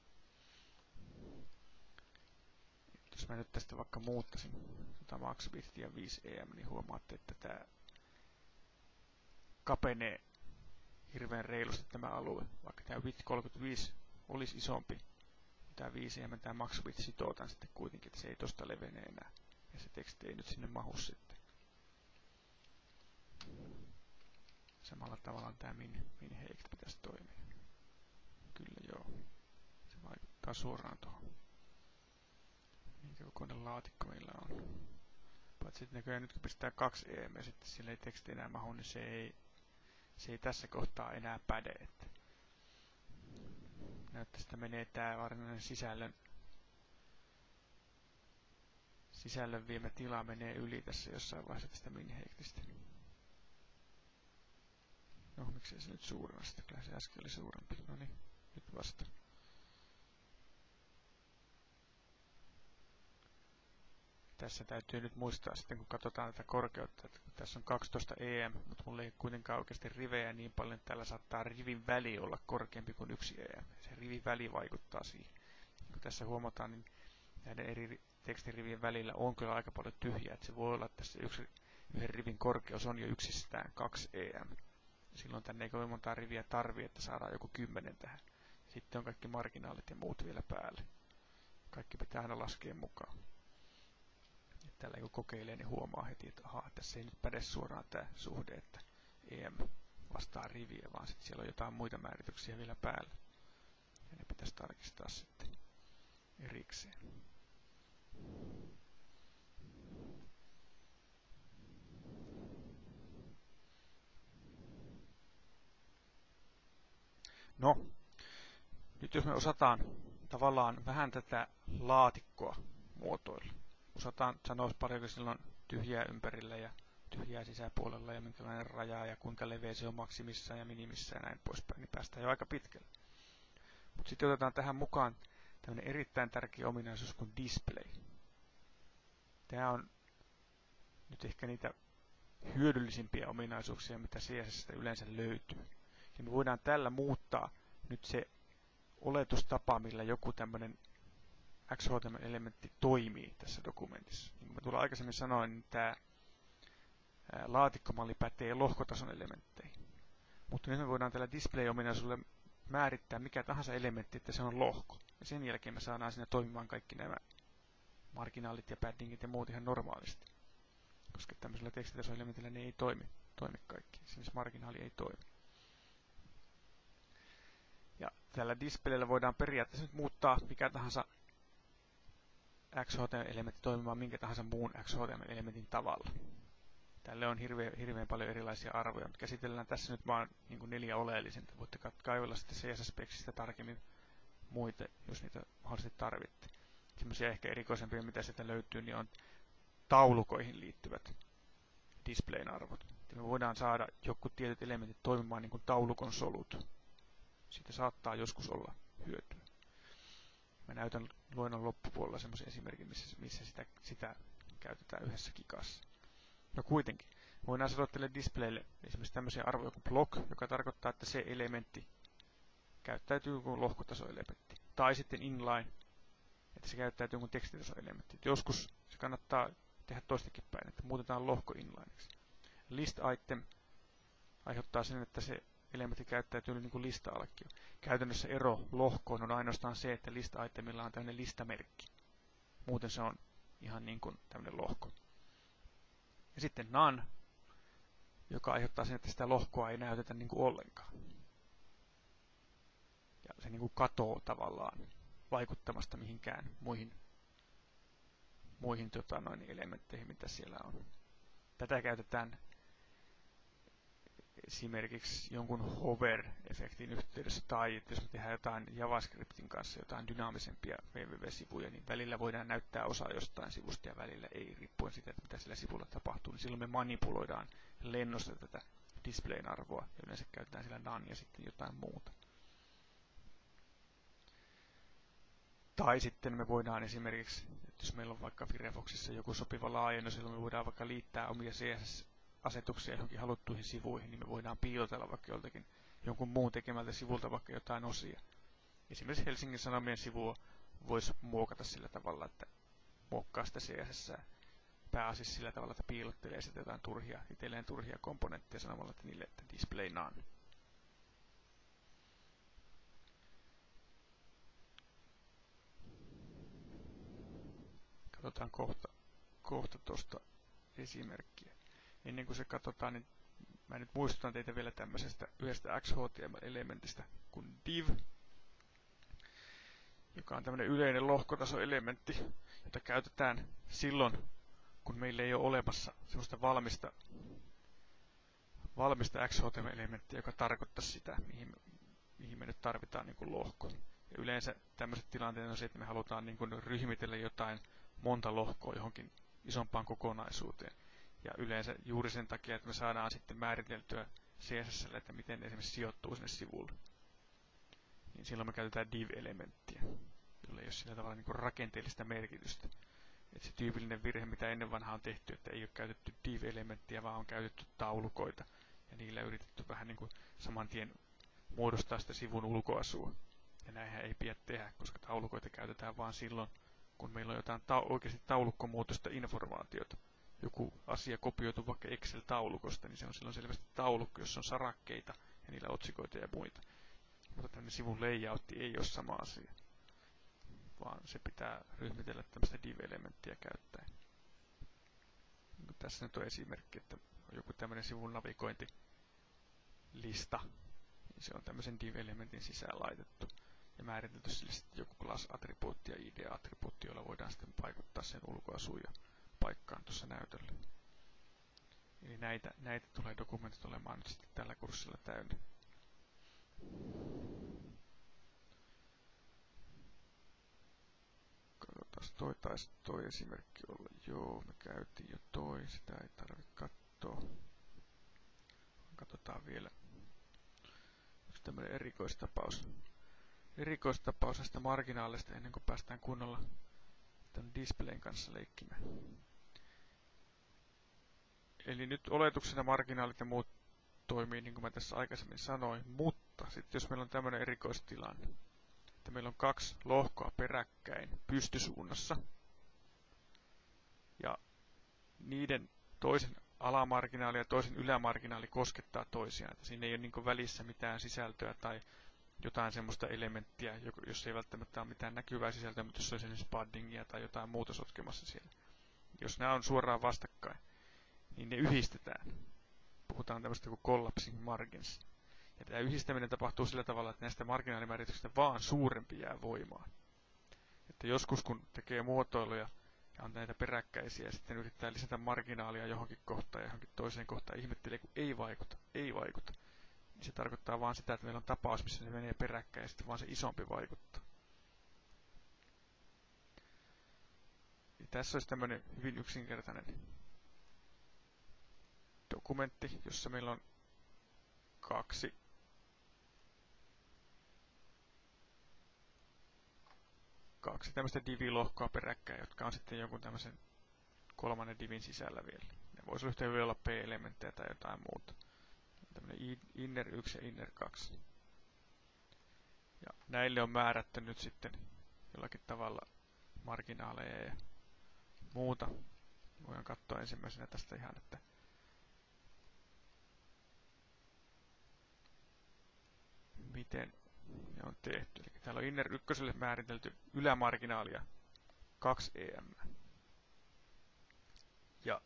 Jos mä nyt tästä vaikka muuttaisin tota max widthia viisi E M, niin huomaatte, että tämä kapenee hirveän reilusti tämä alue. Vaikka tämä width kolmekymmentäviisi olisi isompi, niin tämä viisi E M, tämä max width sitoo tämän sitten kuitenkin, että se ei tosta levene enää. Ja se teksti ei nyt sinne mahu sitten. samalla tavalla tämä min, min heikt pitäisi toimia. Kyllä joo. Se vaikuttaa suoraan tuohon. Minkä kokoinen laatikko meillä on. Paitsi sitten näköjään nyt kun pistää kaksi em ja sitten sillä ei teksti enää mahu, niin se ei, se ei tässä kohtaa enää päde. Että näyttää, että menee tämä varsinainen sisällön, sisällön viemä tila menee yli tässä jossain vaiheessa tästä min-heiktistä. No, miksei se nyt suurena sitten? Kyllä se äsken oli suurempi. No niin, nyt vasta. Tässä täytyy nyt muistaa sitten, kun katsotaan tätä korkeutta, että tässä on kaksitoista em, mutta mulla ei kuitenkaan oikeasti rivejä niin paljon, että täällä saattaa rivin väli olla korkeampi kuin yksi em. Se rivin väli vaikuttaa siihen. Niin kuin tässä huomataan, niin näiden eri tekstirivien välillä on kyllä aika paljon tyhjää, että se voi olla, että tässä yksi, yhden rivin korkeus on jo yksistään kaksi em. Silloin tänne ei kovin montaa riviä tarvii, että saadaan joku kymmenen tähän. Sitten on kaikki marginaalit ja muut vielä päälle. Kaikki pitää aina laskea mukaan. Ja tällä kun kokeilee, niin huomaa heti, että aha, tässä ei nyt päde suoraan tämä suhde, että em vastaa riviä, vaan sitten siellä on jotain muita määrityksiä vielä päällä. Ja ne pitäisi tarkistaa sitten erikseen. No, nyt jos me osataan tavallaan vähän tätä laatikkoa muotoilla, osataan sanoa paljonko silloin tyhjää ympärillä ja tyhjää sisäpuolella ja minkälainen raja ja kuinka leveä se on maksimissaan ja minimissään ja näin poispäin, niin päästään jo aika pitkälle. Mutta sitten otetaan tähän mukaan tämmöinen erittäin tärkeä ominaisuus kuin display. Tämä on nyt ehkä niitä hyödyllisimpiä ominaisuuksia, mitä C S S:stä yleensä löytyy. Ja me voidaan tällä muuttaa nyt se oletustapa, millä joku tämmöinen X H T M L-elementti toimii tässä dokumentissa. Niin kuin mä tuolla aikaisemmin sanoin, niin tämä laatikkomalli pätee lohkotason elementteihin. Mutta nyt me voidaan tällä display-ominaisuudella määrittää mikä tahansa elementti, että se on lohko. Ja sen jälkeen me saadaan siinä toimimaan kaikki nämä marginaalit ja paddingit ja muut ihan normaalisti. Koska tämmöisellä tekstitasoelementillä ne ei toimi, toimi kaikki. Esimerkiksi marginaali ei toimi. Ja tällä displayllä voidaan periaatteessa nyt muuttaa mikä tahansa X H T M L-elementti toimimaan minkä tahansa muun X H T M L-elementin tavalla. Tälle on hirveän, hirveän paljon erilaisia arvoja, mutta käsitellään tässä nyt vain niin kuin neljä oleellisinta. Voitte kaivella sitten C S S-speksistä tarkemmin muita, jos niitä mahdollisesti tarvitte. Sellaisia ehkä erikoisempia, mitä sieltä löytyy, niin on taulukoihin liittyvät displayn arvot. Ja me voidaan saada joku tietyt elementit toimimaan niin kuin taulukon solut. Siitä saattaa joskus olla hyötyä. Mä näytän luennon loppupuolella semmoisen esimerkin, missä, missä sitä, sitä käytetään yhdessä kikassa. No kuitenkin, voidaan sanoa tälle displaylle esimerkiksi tämmöisiä arvoja kuin block, joka tarkoittaa, että se elementti käyttäytyy kuin lohkotasoelementti. Tai sitten inline, että se käyttäytyy kuin tekstitasoelementti. Joskus se kannattaa tehdä toistakin päin, että muutetaan lohko inlineiksi. List item aiheuttaa sen, että se elementti käyttäytyy niin kuin lista-alkio. Käytännössä ero lohkoon on ainoastaan se, että list-itemilla on tämmöinen listamerkki. Muuten se on ihan niin kuin tämmöinen lohko. Ja sitten none, joka aiheuttaa sen, että sitä lohkoa ei näytetä niin kuin ollenkaan. Ja se niin kuin katoo tavallaan vaikuttamasta mihinkään muihin, muihin tota, noin elementteihin, mitä siellä on. Tätä käytetään esimerkiksi jonkun hover-efektin yhteydessä, tai jos me tehdään jotain JavaScriptin kanssa jotain dynaamisempia www-sivuja, niin välillä voidaan näyttää osa jostain sivusta ja välillä ei, riippuen siitä, että mitä sillä sivulla tapahtuu, niin silloin me manipuloidaan lennosta tätä displayn arvoa, ja yleensä käytetään sillä none ja sitten jotain muuta. Tai sitten me voidaan esimerkiksi, että jos meillä on vaikka Firefoxissa joku sopiva laajennus, silloin me voidaan vaikka liittää omia C S S-asetuksia johonkin haluttuihin sivuihin, niin me voidaan piilotella vaikka joltakin jonkun muun tekemältä sivulta vaikka jotain osia. Esimerkiksi Helsingin Sanomien sivua voisi muokata sillä tavalla, että muokkaa sitä C S S pääasiassa sillä tavalla, että piilottelee sitten jotain turhia, itselleen turhia komponentteja sanomalla, että niille, että display none. Katsotaan kohta kohta tuosta esimerkkiä. Ennen kuin se katsotaan, niin Mä nyt muistutan teitä vielä tämmöisestä yhdestä X H T M L-elementistä kuin div, joka on tämmöinen yleinen lohkotasoelementti, jota käytetään silloin, kun meillä ei ole olemassa semmoista valmista, valmista X H T M L-elementtiä, joka tarkoittaa sitä, mihin, mihin me nyt tarvitaan niin kuin lohko. Ja yleensä tämmöiset tilanteet on se, että me halutaan niin kuin ryhmitellä jotain monta lohkoa johonkin isompaan kokonaisuuteen. Ja yleensä juuri sen takia, että me saadaan sitten määriteltyä C S S:llä, että miten ne esimerkiksi sijoittuu sinne sivulle. Niin silloin me käytetään div-elementtiä, jolla ei ole sillä tavalla niin kuin rakenteellista merkitystä. Että se tyypillinen virhe, mitä ennen vanhaa on tehty, että ei ole käytetty div-elementtiä, vaan on käytetty taulukoita. Ja niillä yritetty vähän niin kuin saman tien muodostaa sitä sivun ulkoasua. Ja näinhän ei pidä tehdä, koska taulukoita käytetään vain silloin, kun meillä on jotain ta- oikeasti taulukkomuotoista informaatiota. Joku asia kopioitu vaikka Excel-taulukosta, niin se on silloin selvästi taulukko, jossa on sarakkeita ja niillä otsikoita ja muita. Mutta tämmöinen sivun layoutti ei ole sama asia, vaan se pitää ryhmitellä tämmöistä div-elementtiä käyttäen. Niin tässä nyt on esimerkki, että on joku tämmöinen sivun navigointilista, niin se on tämmöisen div-elementin sisään laitettu ja määritelty sille sitten joku class-attribuutti ja I D-attribuutti, jolla voidaan sitten vaikuttaa sen ulkoasuun ja paikkaan tuossa näytöllä. Eli näitä, näitä tulee dokumentit olemaan nyt sitten tällä kurssilla täynnä. Katsotaan, toi taisi toi esimerkki olla. Joo, me käytiin jo toi, sitä ei tarvitse katsoa. Katsotaan vielä yksi tämmöinen erikoistapaus. Erikoistapaus näistä marginaalista ennen kuin päästään kunnolla tämän displayn kanssa leikkimään. Eli nyt oletuksena marginaalit ja muut toimii niin kuin mä tässä aikaisemmin sanoin, mutta sitten jos meillä on tämmöinen erikoistilanne, että meillä on kaksi lohkoa peräkkäin pystysuunnassa ja niiden toisen alamarginaali ja toisen ylämarginaali koskettaa toisiaan, että siinä ei ole niin kuin välissä mitään sisältöä tai jotain semmoista elementtiä, jos ei välttämättä ole mitään näkyvää sisältöä, mutta jos on esimerkiksi paddingia tai jotain muuta sotkemassa siellä. Jos nämä on suoraan vastakkain, niin ne yhdistetään. Puhutaan tämmöistä kuin collapsing margins. Ja tämä yhdistäminen tapahtuu sillä tavalla, että näistä marginaalimäärityksistä vaan suurempi jää voimaan. Että joskus kun tekee muotoiluja ja on näitä peräkkäisiä ja sitten yrittää lisätä marginaalia johonkin kohtaan ja johonkin toiseen kohtaan, ihmettelee kun ei vaikuta, ei vaikuta. Niin se tarkoittaa vaan sitä, että meillä on tapaus, missä se menee peräkkäin ja sitten vaan se isompi vaikuttaa. Ja tässä olisi tämmöinen hyvin yksinkertainen dokumentti, jossa meillä on kaksi kaksi tämmöistä divi-lohkoa peräkkäin, jotka on sitten jonkun tämmöisen kolmannen divin sisällä vielä. Ne voisi yhtä hyvin olla P-elementtejä tai jotain muuta. Tämmöinen inner yksi ja inner kaksi. Ja näille on määrätty nyt sitten jollakin tavalla marginaaleja ja muuta. Voidaan katsoa ensimmäisenä tästä ihan, että miten ne on tehty. Eli täällä on inner ykköselle määritelty ylämarginaalia kaksi E M. Ja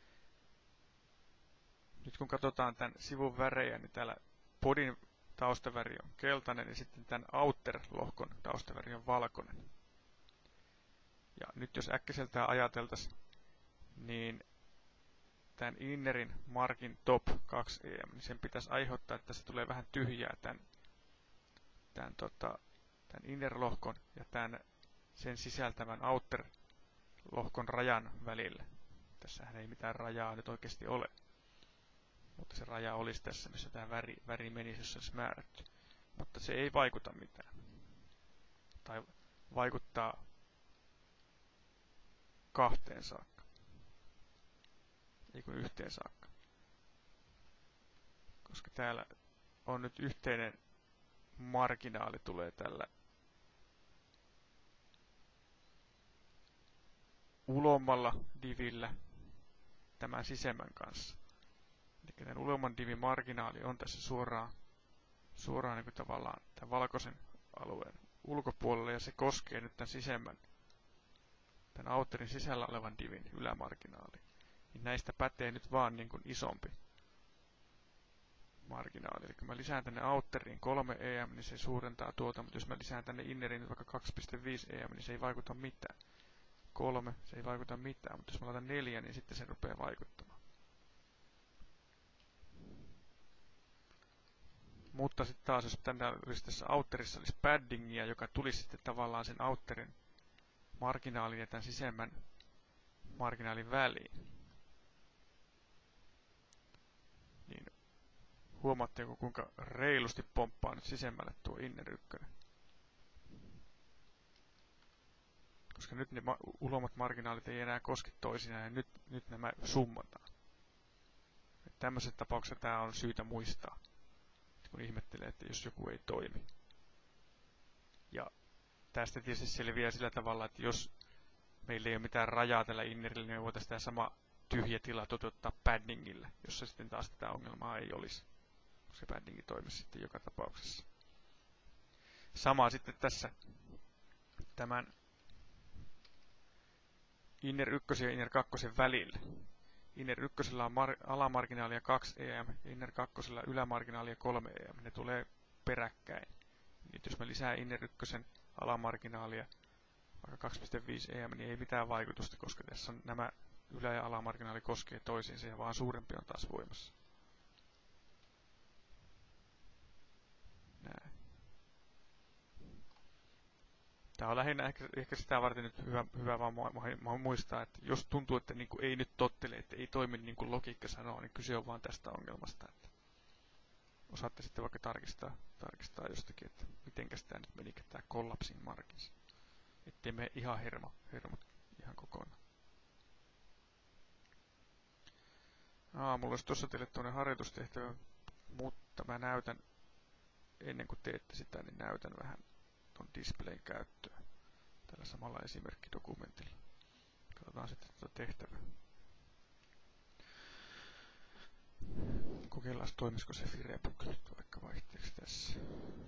nyt kun katsotaan tämän sivun värejä, niin täällä podin taustaväri on keltainen ja sitten tämän outer-lohkon taustaväri on valkoinen. Ja nyt jos äkkiseltään ajateltaisiin, niin tämän innerin margin top kaksi E M, niin sen pitäisi aiheuttaa, että se tulee vähän tyhjää tämän, tämän, tota, tämän inner-lohkon ja tämän, sen sisältävän outer-lohkon rajan välillä. Tässähän ei mitään rajaa nyt oikeasti ole. Mutta se raja olisi tässä, missä tämä väri, väri menisi, jos se olisi määrätty. Mutta se ei vaikuta mitään. Tai vaikuttaa kahteen saakka. Ei kun yhteen saakka. Koska täällä on nyt yhteinen marginaali tulee tällä ulommalla divillä tämän sisemmän kanssa. Eli tämän ulomman divin marginaali on tässä suoraan, suoraan niin kuin tavallaan tämän valkoisen alueen ulkopuolella ja se koskee nyt tämän sisemmän, tämän outerin sisällä olevan divin ylämarginaali. Niin näistä pätee nyt vaan niin kuin isompi. marginaali. Eli kun mä lisään tänne outeriin kolme E M, niin se suurentaa tuota, mutta jos mä lisään tänne inneriin vaikka kaksi pilkku viisi E M, niin se ei vaikuta mitään. kolme, se ei vaikuta mitään, mutta jos mä laitan neljä, niin sitten se rupeaa vaikuttamaan. Mutta sitten taas, jos tänne olisi tässä outerissa olisi paddingia, joka tulisi sitten tavallaan sen outerin marginaalin ja tämän sisemmän marginaalin väliin, niin huomaatteko kuinka reilusti pomppaa nyt sisemmälle tuo inner ykkönen. Koska nyt ne ulomat marginaalit ei enää koske toisinaan ja nyt, nyt nämä summataan. Tämmöisessä tapauksessa tämä on syytä muistaa, kun ihmettelee, että jos joku ei toimi. Ja tästä tietysti selviää sillä tavalla, että jos meillä ei ole mitään rajaa tällä innerillä, niin me voitaisiin tämä sama tyhjä tila toteuttaa paddingillä, jossa sitten taas tätä ongelmaa ei olisi. Se paddingi toimisi sitten joka tapauksessa. Sama sitten tässä tämän inner yksi ja inner kaksi välillä. Inner yksi on alamarginaalia kaksi E M ja inner kaksi ylämarginaalia kolme E M. Ne tulee peräkkäin. Nyt jos mä lisään inner yksi alamarginaalia vaikka kaksi pilkku viisi E M, niin ei mitään vaikutusta, koska tässä on nämä ylä- ja alamarginaali koskee toisiinsa ja vaan suurempi on taas voimassa. Näin. Tämä on lähinnä ehkä, ehkä sitä varten nyt hyvä, hyvä vaan muistaa, että jos tuntuu, että niin kuin ei nyt tottele, että ei toimi niin kuin logiikka sanoo, niin kyse on vaan tästä ongelmasta. Että osaatte sitten vaikka tarkistaa, tarkistaa jostakin, että mitenkäs tämä nyt meni, tämä kollapsin margins. Ettei mene ihan hermo, hermot ihan kokonaan. Aa, mulla olisi tuossa teille tuonne harjoitustehtävä, mutta mä näytän, ennen kuin teette sitä, niin näytän vähän tuon displayn käyttöä tällä samalla esimerkkidokumentilla. Katsotaan sitten tuota tehtävää. Kokeillaan, toimisiko se Firebook nyt vaikka vaihteeksi tässä.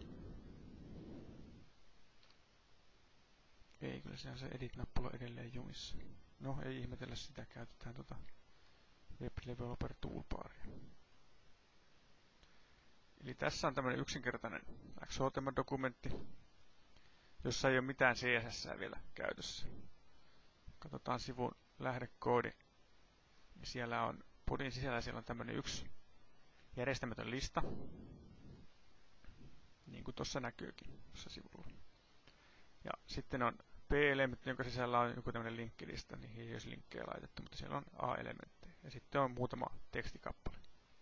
Ei, kyllä sehän se edit-nappula edelleen jumissa. No, ei ihmetellä sitä, käytetään tuota Web Developer Toolbaria. Eli tässä on tämmöinen yksinkertainen X H T M L-dokumentti, jossa ei ole mitään C S S vielä käytössä. Katsotaan sivun lähdekoodi. Ja siellä on, podin sisällä siellä on tämmöinen yksi järjestämätön lista, niin kuin tuossa näkyykin tuossa sivulla. Ja sitten on P-elementti, jonka sisällä on joku tämmöinen linkkilista, niin ei olisi linkkejä laitettu, mutta siellä on A-elementtejä. Ja sitten on muutama tekstikappale.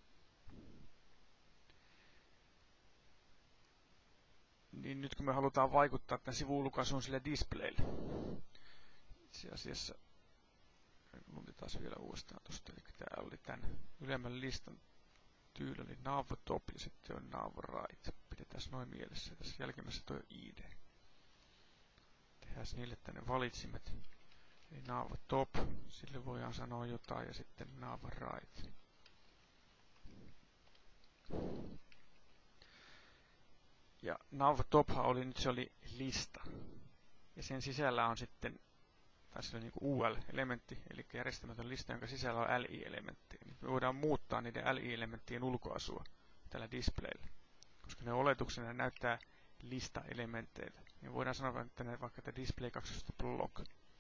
Niin nyt kun me halutaan vaikuttaa tämän sivulukasuun sille displaylle, itse asiassa luntitaas vielä uudestaan tuosta, eli täällä oli tämän ylemmän listan tyyli, eli nav top ja sitten on nav right. Pidetään noin mielessä, tässä jälkimmäisessä tuo I D. Tehdään niille tänne valitsimet. Eli nav top, sille voidaan sanoa jotain, ja sitten nav right. Ja nav tophan oli, nyt se oli lista. Ja sen sisällä on sitten, tai se on niin kuin U L-elementti, eli järjestämätön lista, jonka sisällä on L I-elementtejä. Niin me voidaan muuttaa niiden L I-elementtien ulkoasua tällä displayllä. Koska ne oletuksena näyttää lista-elementeiltä. Niin voidaan sanoa, että ne vaikka tämä display kaksi block.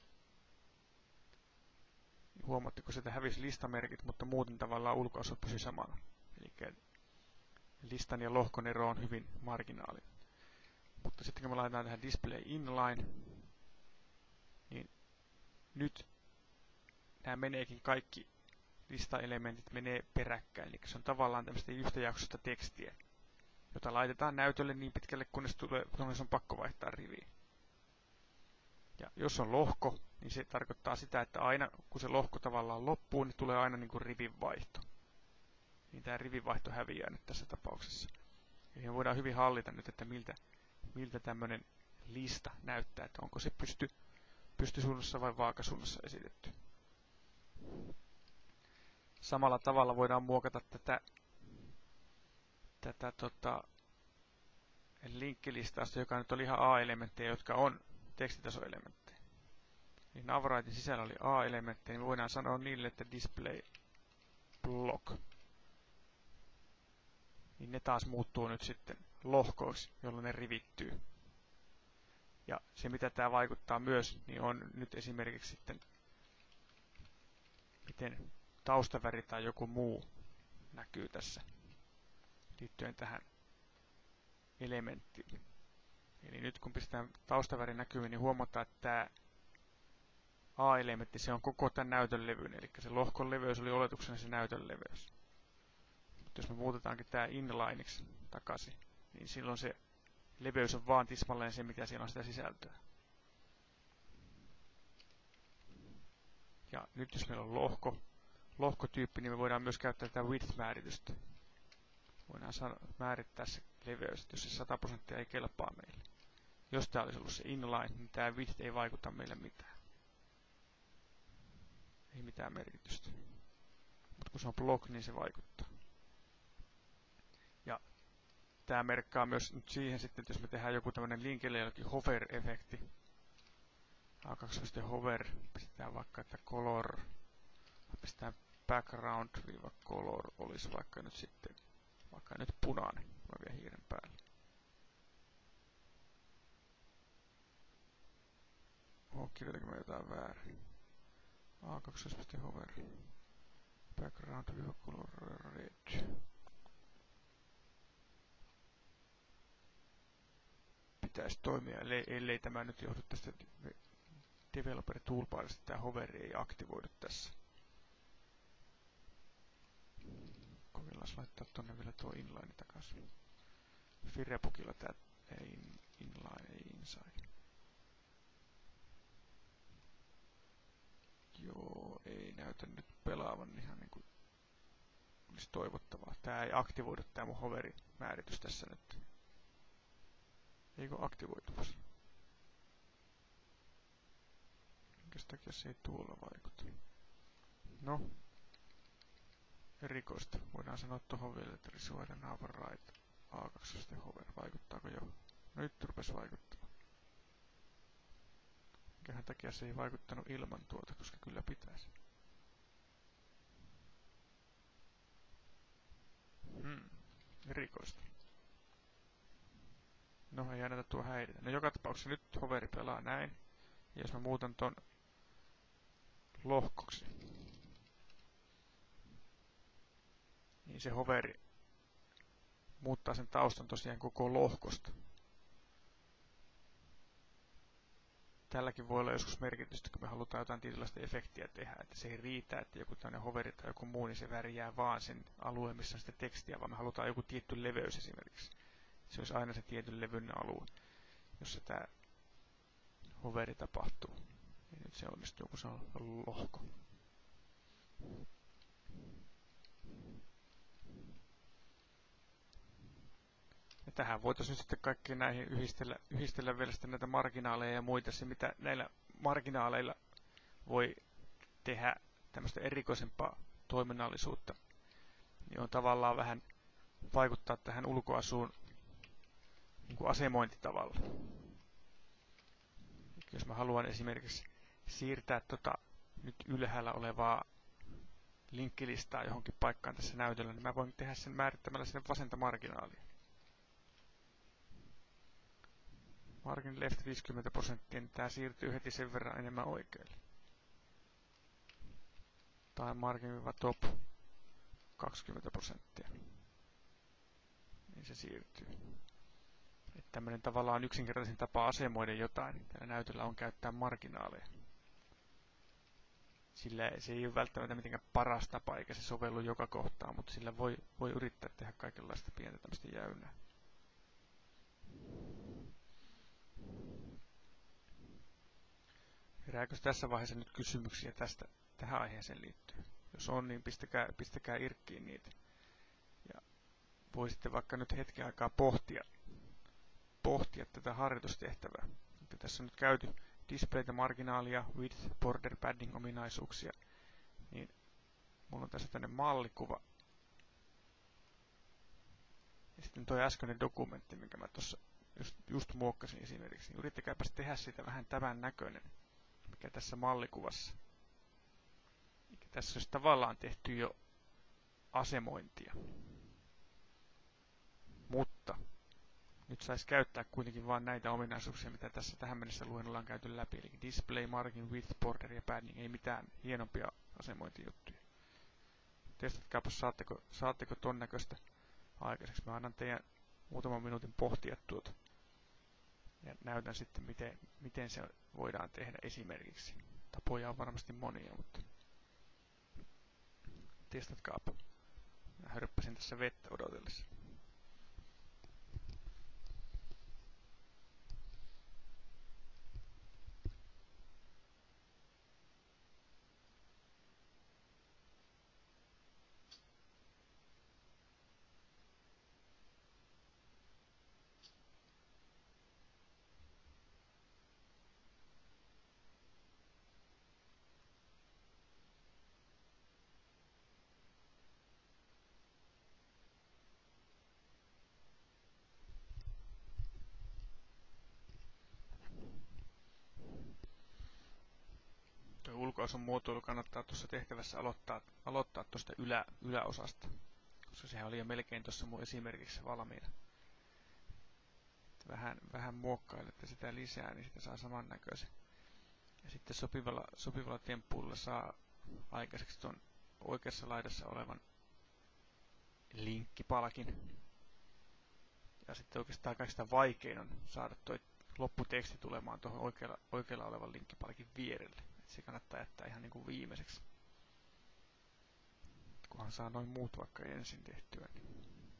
Huomaatteko, että hävisi listamerkit, mutta muuten tavallaan ulkoasu pysyy samana. Eli listan ja lohkon ero on hyvin marginaalinen. Mutta sitten kun me laitetaan tähän display inline, niin nyt nämä meneekin kaikki listaelementit menee peräkkäin. Eli se on tavallaan tämmöistä yhtäjaksoista tekstiä, jota laitetaan näytölle niin pitkälle, kunnes tulee, kunnes on pakko vaihtaa riviin. Ja jos on lohko, niin se tarkoittaa sitä, että aina kun se lohko tavallaan loppuu, niin tulee aina niin kuin rivinvaihto. Niin tämä rivinvaihto häviää nyt tässä tapauksessa. Eli me voidaan hyvin hallita nyt, että miltä, miltä tämmöinen lista näyttää, että onko se pysty, pystysuunnassa vai vaakasuunnassa esitetty. Samalla tavalla voidaan muokata tätä, tätä tota, linkkilistausta, joka nyt oli ihan A-elementtejä, jotka on tekstitasoelementtejä. Eli Navraitin sisällä oli A-elementtejä, niin me voidaan sanoa niille, että display block. niin ne taas muuttuu nyt sitten lohkoiksi, jolloin ne rivittyy. Ja se mitä tämä vaikuttaa myös, niin on nyt esimerkiksi sitten, miten taustaväri tai joku muu näkyy tässä liittyen tähän elementtiin. Eli nyt kun pistetään taustaväri näkyviin, niin huomataan, että tämä A-elementti, se on koko tämän näytön levyn, eli se lohkon leveys oli oletuksena se näytön leveys. Mutta jos me muutetaankin tämä inlineiksi takaisin, niin silloin se leveys on vaan tismalleen se, mitä siellä on sitä sisältöä. Ja nyt jos meillä on lohko, lohkotyyppi, niin me voidaan myös käyttää tätä width-määritystä. Voidaan määrittää se leveys, että jos se sata prosenttia ei kelpaa meille. Jos tämä olisi ollut se inline, niin tämä width ei vaikuta meille mitään. Ei mitään merkitystä. Mutta kun se on block, niin se vaikuttaa. Ja tämä merkkaa myös nyt siihen sitten, että jos me tehdään joku tämmöinen linkille jokin hover-efekti. A kaksi hover, pistetään vaikka, että color, pistetään background-color olisi vaikka nyt sitten, vaikka nyt punainen, mä vielä hiiren päälle. Oho, kirjoitanko mä jotain väärin? A kaksi hover, background-color red. Pitäisi toimia, ellei, ellei tämä nyt johdu tästä developer toolbarista, tämä hover ei aktivoidu tässä. Kokeillaan laittaa tonne vielä tuo inline takaisin. Firepokilla tämä ei inline, ei inside. Joo, ei näytä nyt pelaavan ihan niin kuin olisi toivottavaa. Tämä ei aktivoidu tämä mun hoverimääritys tässä nyt. Eikö aktivoitumassa? Minkä takia se ei tuolla vaikuta? No, erikoista. Voidaan sanoa tuohon vielä, että risuoida naava right A kaksi hover. Vaikuttaako jo? No nyt rupesi vaikuttamaan. Minkähän takia se ei vaikuttanut ilman tuota, koska kyllä pitäisi. Hmm, erikoista. No ei anneta tuo häiritä. No joka tapauksessa nyt hoveri pelaa näin. Ja jos mä muutan ton lohkoksi, niin se hoveri muuttaa sen taustan tosiaan koko lohkosta. Tälläkin voi olla joskus merkitystä, kun me halutaan jotain tietynlaista efektiä tehdä. Että se ei riitä, että joku tämmöinen hoveri tai joku muu, niin se värjää vaan sen alueen, missä on sitä tekstiä, vaan me halutaan joku tietty leveys esimerkiksi. Se olisi aina se tietyn levyn alue, jossa tämä hoveri tapahtuu. Ja nyt se onnistuu, kun se on lohko. Ja tähän voitaisiin nyt sitten kaikkiin näihin yhdistellä, yhdistellä vielä sitten näitä marginaaleja ja muita. Se, mitä näillä marginaaleilla voi tehdä tämmöistä erikoisempaa toiminnallisuutta, niin on tavallaan vähän vaikuttaa tähän ulkoasuun niin kuin asemointitavalla. Jos mä haluan esimerkiksi siirtää tota nyt ylhäällä olevaa linkkilistaa johonkin paikkaan tässä näytöllä, niin mä voin tehdä sen määrittämällä sinne vasenta marginaalia. Margin left viisikymmentä prosenttia, niin tää siirtyy heti sen verran enemmän oikealle. Tai margin-top kaksikymmentä prosenttia. Niin se siirtyy. Että tämmönen tavallaan yksinkertaisin tapa asemoida jotain tällä näytöllä on käyttää marginaaleja. Sillä se ei ole välttämättä mitenkään paras tapa, eikä se sovellu joka kohtaan, mutta sillä voi, voi yrittää tehdä kaikenlaista pientä tämmöistä jäynää. Herääkö tässä vaiheessa nyt kysymyksiä tästä tähän aiheeseen liittyen? Jos on, niin pistäkää, pistäkää irkkiin niitä. Ja voi sitten vaikka nyt hetken aikaa pohtia, pohtia tätä harjoitustehtävää. Että tässä on nyt käyty displaytä, marginaalia, width, border padding ominaisuuksia. Niin mulla on tässä tänne mallikuva. Ja sitten tuo äskeinen dokumentti, minkä mä tuossa just, just muokkasin esimerkiksi. Niin yrittäkääpäs tehdä sitä vähän tämän näköinen, mikä tässä mallikuvassa. Eikä tässä olisi tavallaan tehty jo asemointia. nyt saisi käyttää kuitenkin vain näitä ominaisuuksia, mitä tässä tähän mennessä luennolla on käyty läpi. Eli display, margin, width, border ja padding. Ei mitään hienompia asemointijuttuja. Testatkaapa, saatteko, saatteko ton näköistä aikaiseksi. Mä annan teidän muutaman minuutin pohtia tuota. Ja näytän sitten, miten, miten se voidaan tehdä esimerkiksi. Tapoja on varmasti monia, mutta testatkaapa. Mä hörppäsin tässä vettä odotellessa. Ulkoasun muotoilu kannattaa tuossa tehtävässä aloittaa, aloittaa tuosta ylä, yläosasta, koska sehän oli jo melkein tuossa mun esimerkissä valmiina. Vähän, vähän muokkailette sitä lisää, niin sitä saa samannäköisen. Ja sitten sopivalla, sopivalla temppuilla saa aikaiseksi tuon oikeassa laidassa olevan linkkipalkin. Ja sitten oikeastaan kaikista vaikein on saada tuo lopputeksti tulemaan tuohon oikealla, oikealla olevan linkkipalkin vierelle. Se kannattaa jättää ihan niin kuin viimeiseksi. Kunhan saa noin muut vaikka ensin tehtyä. Niin.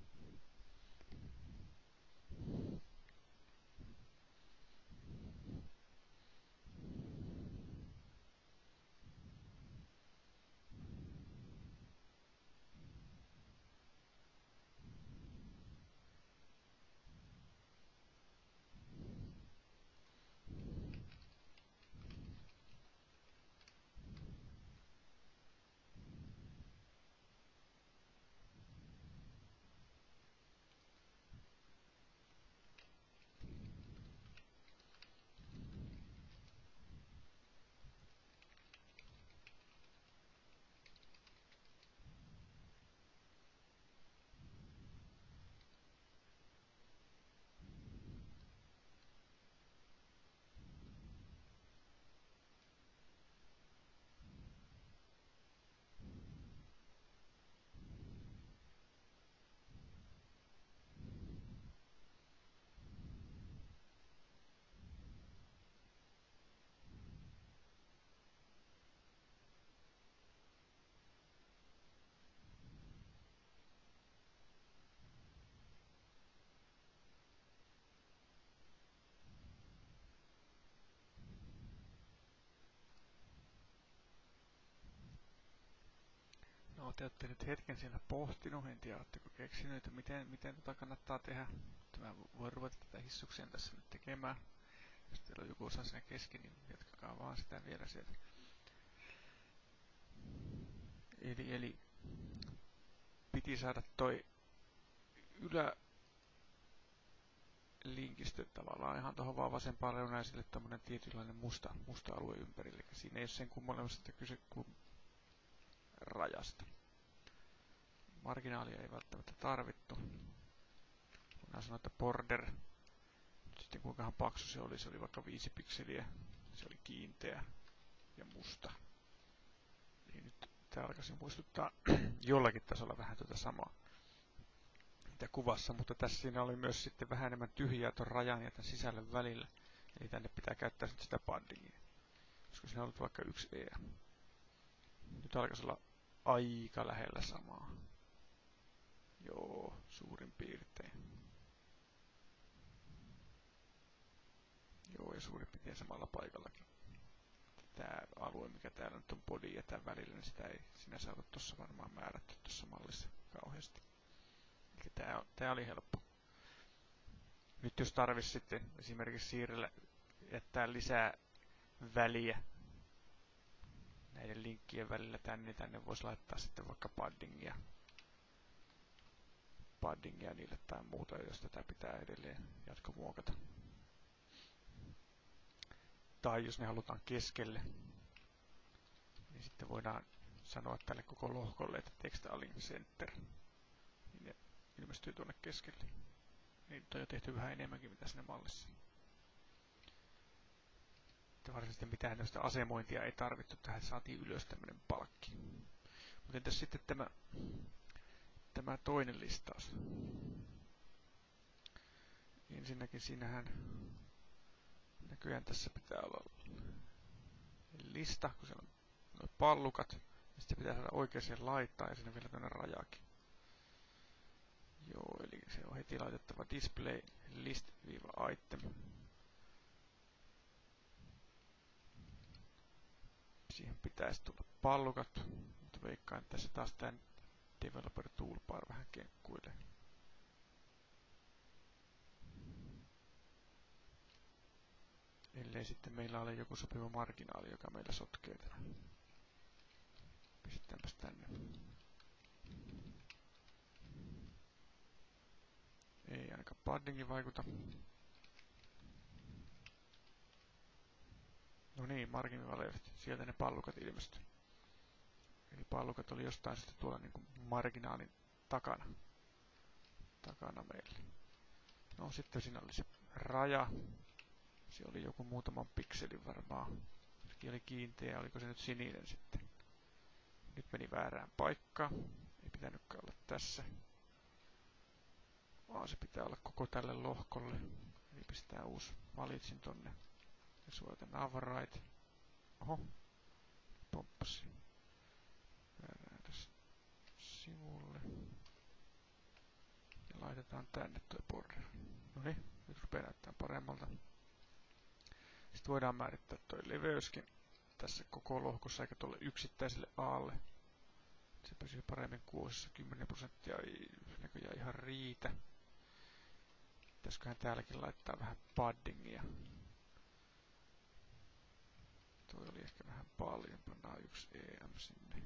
No, te olette nyt hetken siellä pohtinut, en tiedä, oletteko keksinyt, että miten, miten tota kannattaa tehdä. Mutta mä voin ruveta tätä hissuksia tässä nyt tekemään. Jos teillä on joku osa siinä kesken, niin jatkakaa vaan sitä vielä sieltä. Eli, eli piti saada toi ylälinkistö tavallaan ihan tuohon vaan vasempaan reunaan sille tommonen tietynlainen musta, musta alue ympärille. Eli siinä ei ole sen kummallista kyse kuin rajasta. Marginaalia ei välttämättä tarvittu. Voidaan sanoa, että border, sitten kuinkahan paksu se oli, se oli vaikka viisi pikseliä, se oli kiinteä ja musta. Eli nyt tää alkaisi muistuttaa jollakin tasolla vähän tuota samaa mitä kuvassa, mutta tässä siinä oli myös sitten vähän enemmän tyhjää ton rajan ja tämän sisällön välillä. Eli tänne pitää käyttää sitten sitä paddingia. Koska siinä on ollut vaikka yksi E. Nyt alkaisi olla aika lähellä samaa. Joo, suurin piirtein. Joo, ja suurin piirtein samalla paikallakin. Tää alue, mikä täällä nyt on body ja tän välillä, niin sitä ei sinänsä ole tuossa varmaan määrätty tuossa mallissa kauheasti. Eli tää, tää oli helppo. Nyt jos tarvitsisi sitten esimerkiksi siirrellä, jättää lisää väliä näiden linkkien välillä tänne, niin tänne voisi laittaa sitten vaikka paddingia. paddingia niille tai muuta, jos tätä pitää edelleen jatkomuokata. Tai jos ne halutaan keskelle, niin sitten voidaan sanoa tälle koko lohkolle, että text align center, niin ne ilmestyy tuonne keskelle. Niitä on jo tehty vähän enemmänkin mitä sinne mallissa. Että varsinaisesti mitään tämmöistä asemointia ei tarvittu, tähän saatiin ylös tämmöinen palkki. Mutta entäs sitten tämä, tämä toinen listaus? Ensinnäkin siinähän näköjään tässä pitää olla lista, kun siellä on nuo pallukat, ja sitten pitää saada oikeaan laitaan, ja siinä vielä tämmöinen rajakin. Joo, eli se on heti laitettava display list-item. Siihen pitäisi tulla pallukat, mutta veikkaan, että tässä taas tämän developer toolbar vähän kenkkuilee. Ellei sitten meillä ole joku sopiva marginaali, joka meillä sotkee tämän. Pistetäänpäs tänne. Ei ainakaan paddingi vaikuta. No niin, marginaali left. Sieltä ne pallukat ilmestyi. Eli pallukat oli jostain sitten tuolla niin kuin marginaalin takana. Takana meille. No sitten siinä oli se raja. Se oli joku muutaman pikselin varmaan. Sekin oli kiinteä, oliko se nyt sininen sitten. Nyt meni väärään paikkaan. Ei pitänytkään olla tässä. Vaan se pitää olla koko tälle lohkolle. Eli pistää uusi valitsin tonne. Ja suojata navrait. Oho. Pomppasi. Väärään tässä sivulle. Ja laitetaan tänne tuo border. Noniin, nyt rupeaa näyttää paremmalta. Sitten voidaan määrittää tuo leveyskin tässä koko lohkossa eikä tuolle yksittäiselle aalle. Se pysyy paremmin kuosissa. kymmenen prosenttia ei näköjään ihan riitä. Pitäisiköhän täälläkin laittaa vähän paddingia. Toi oli ehkä vähän paljon. Pannaan yksi E M sinne.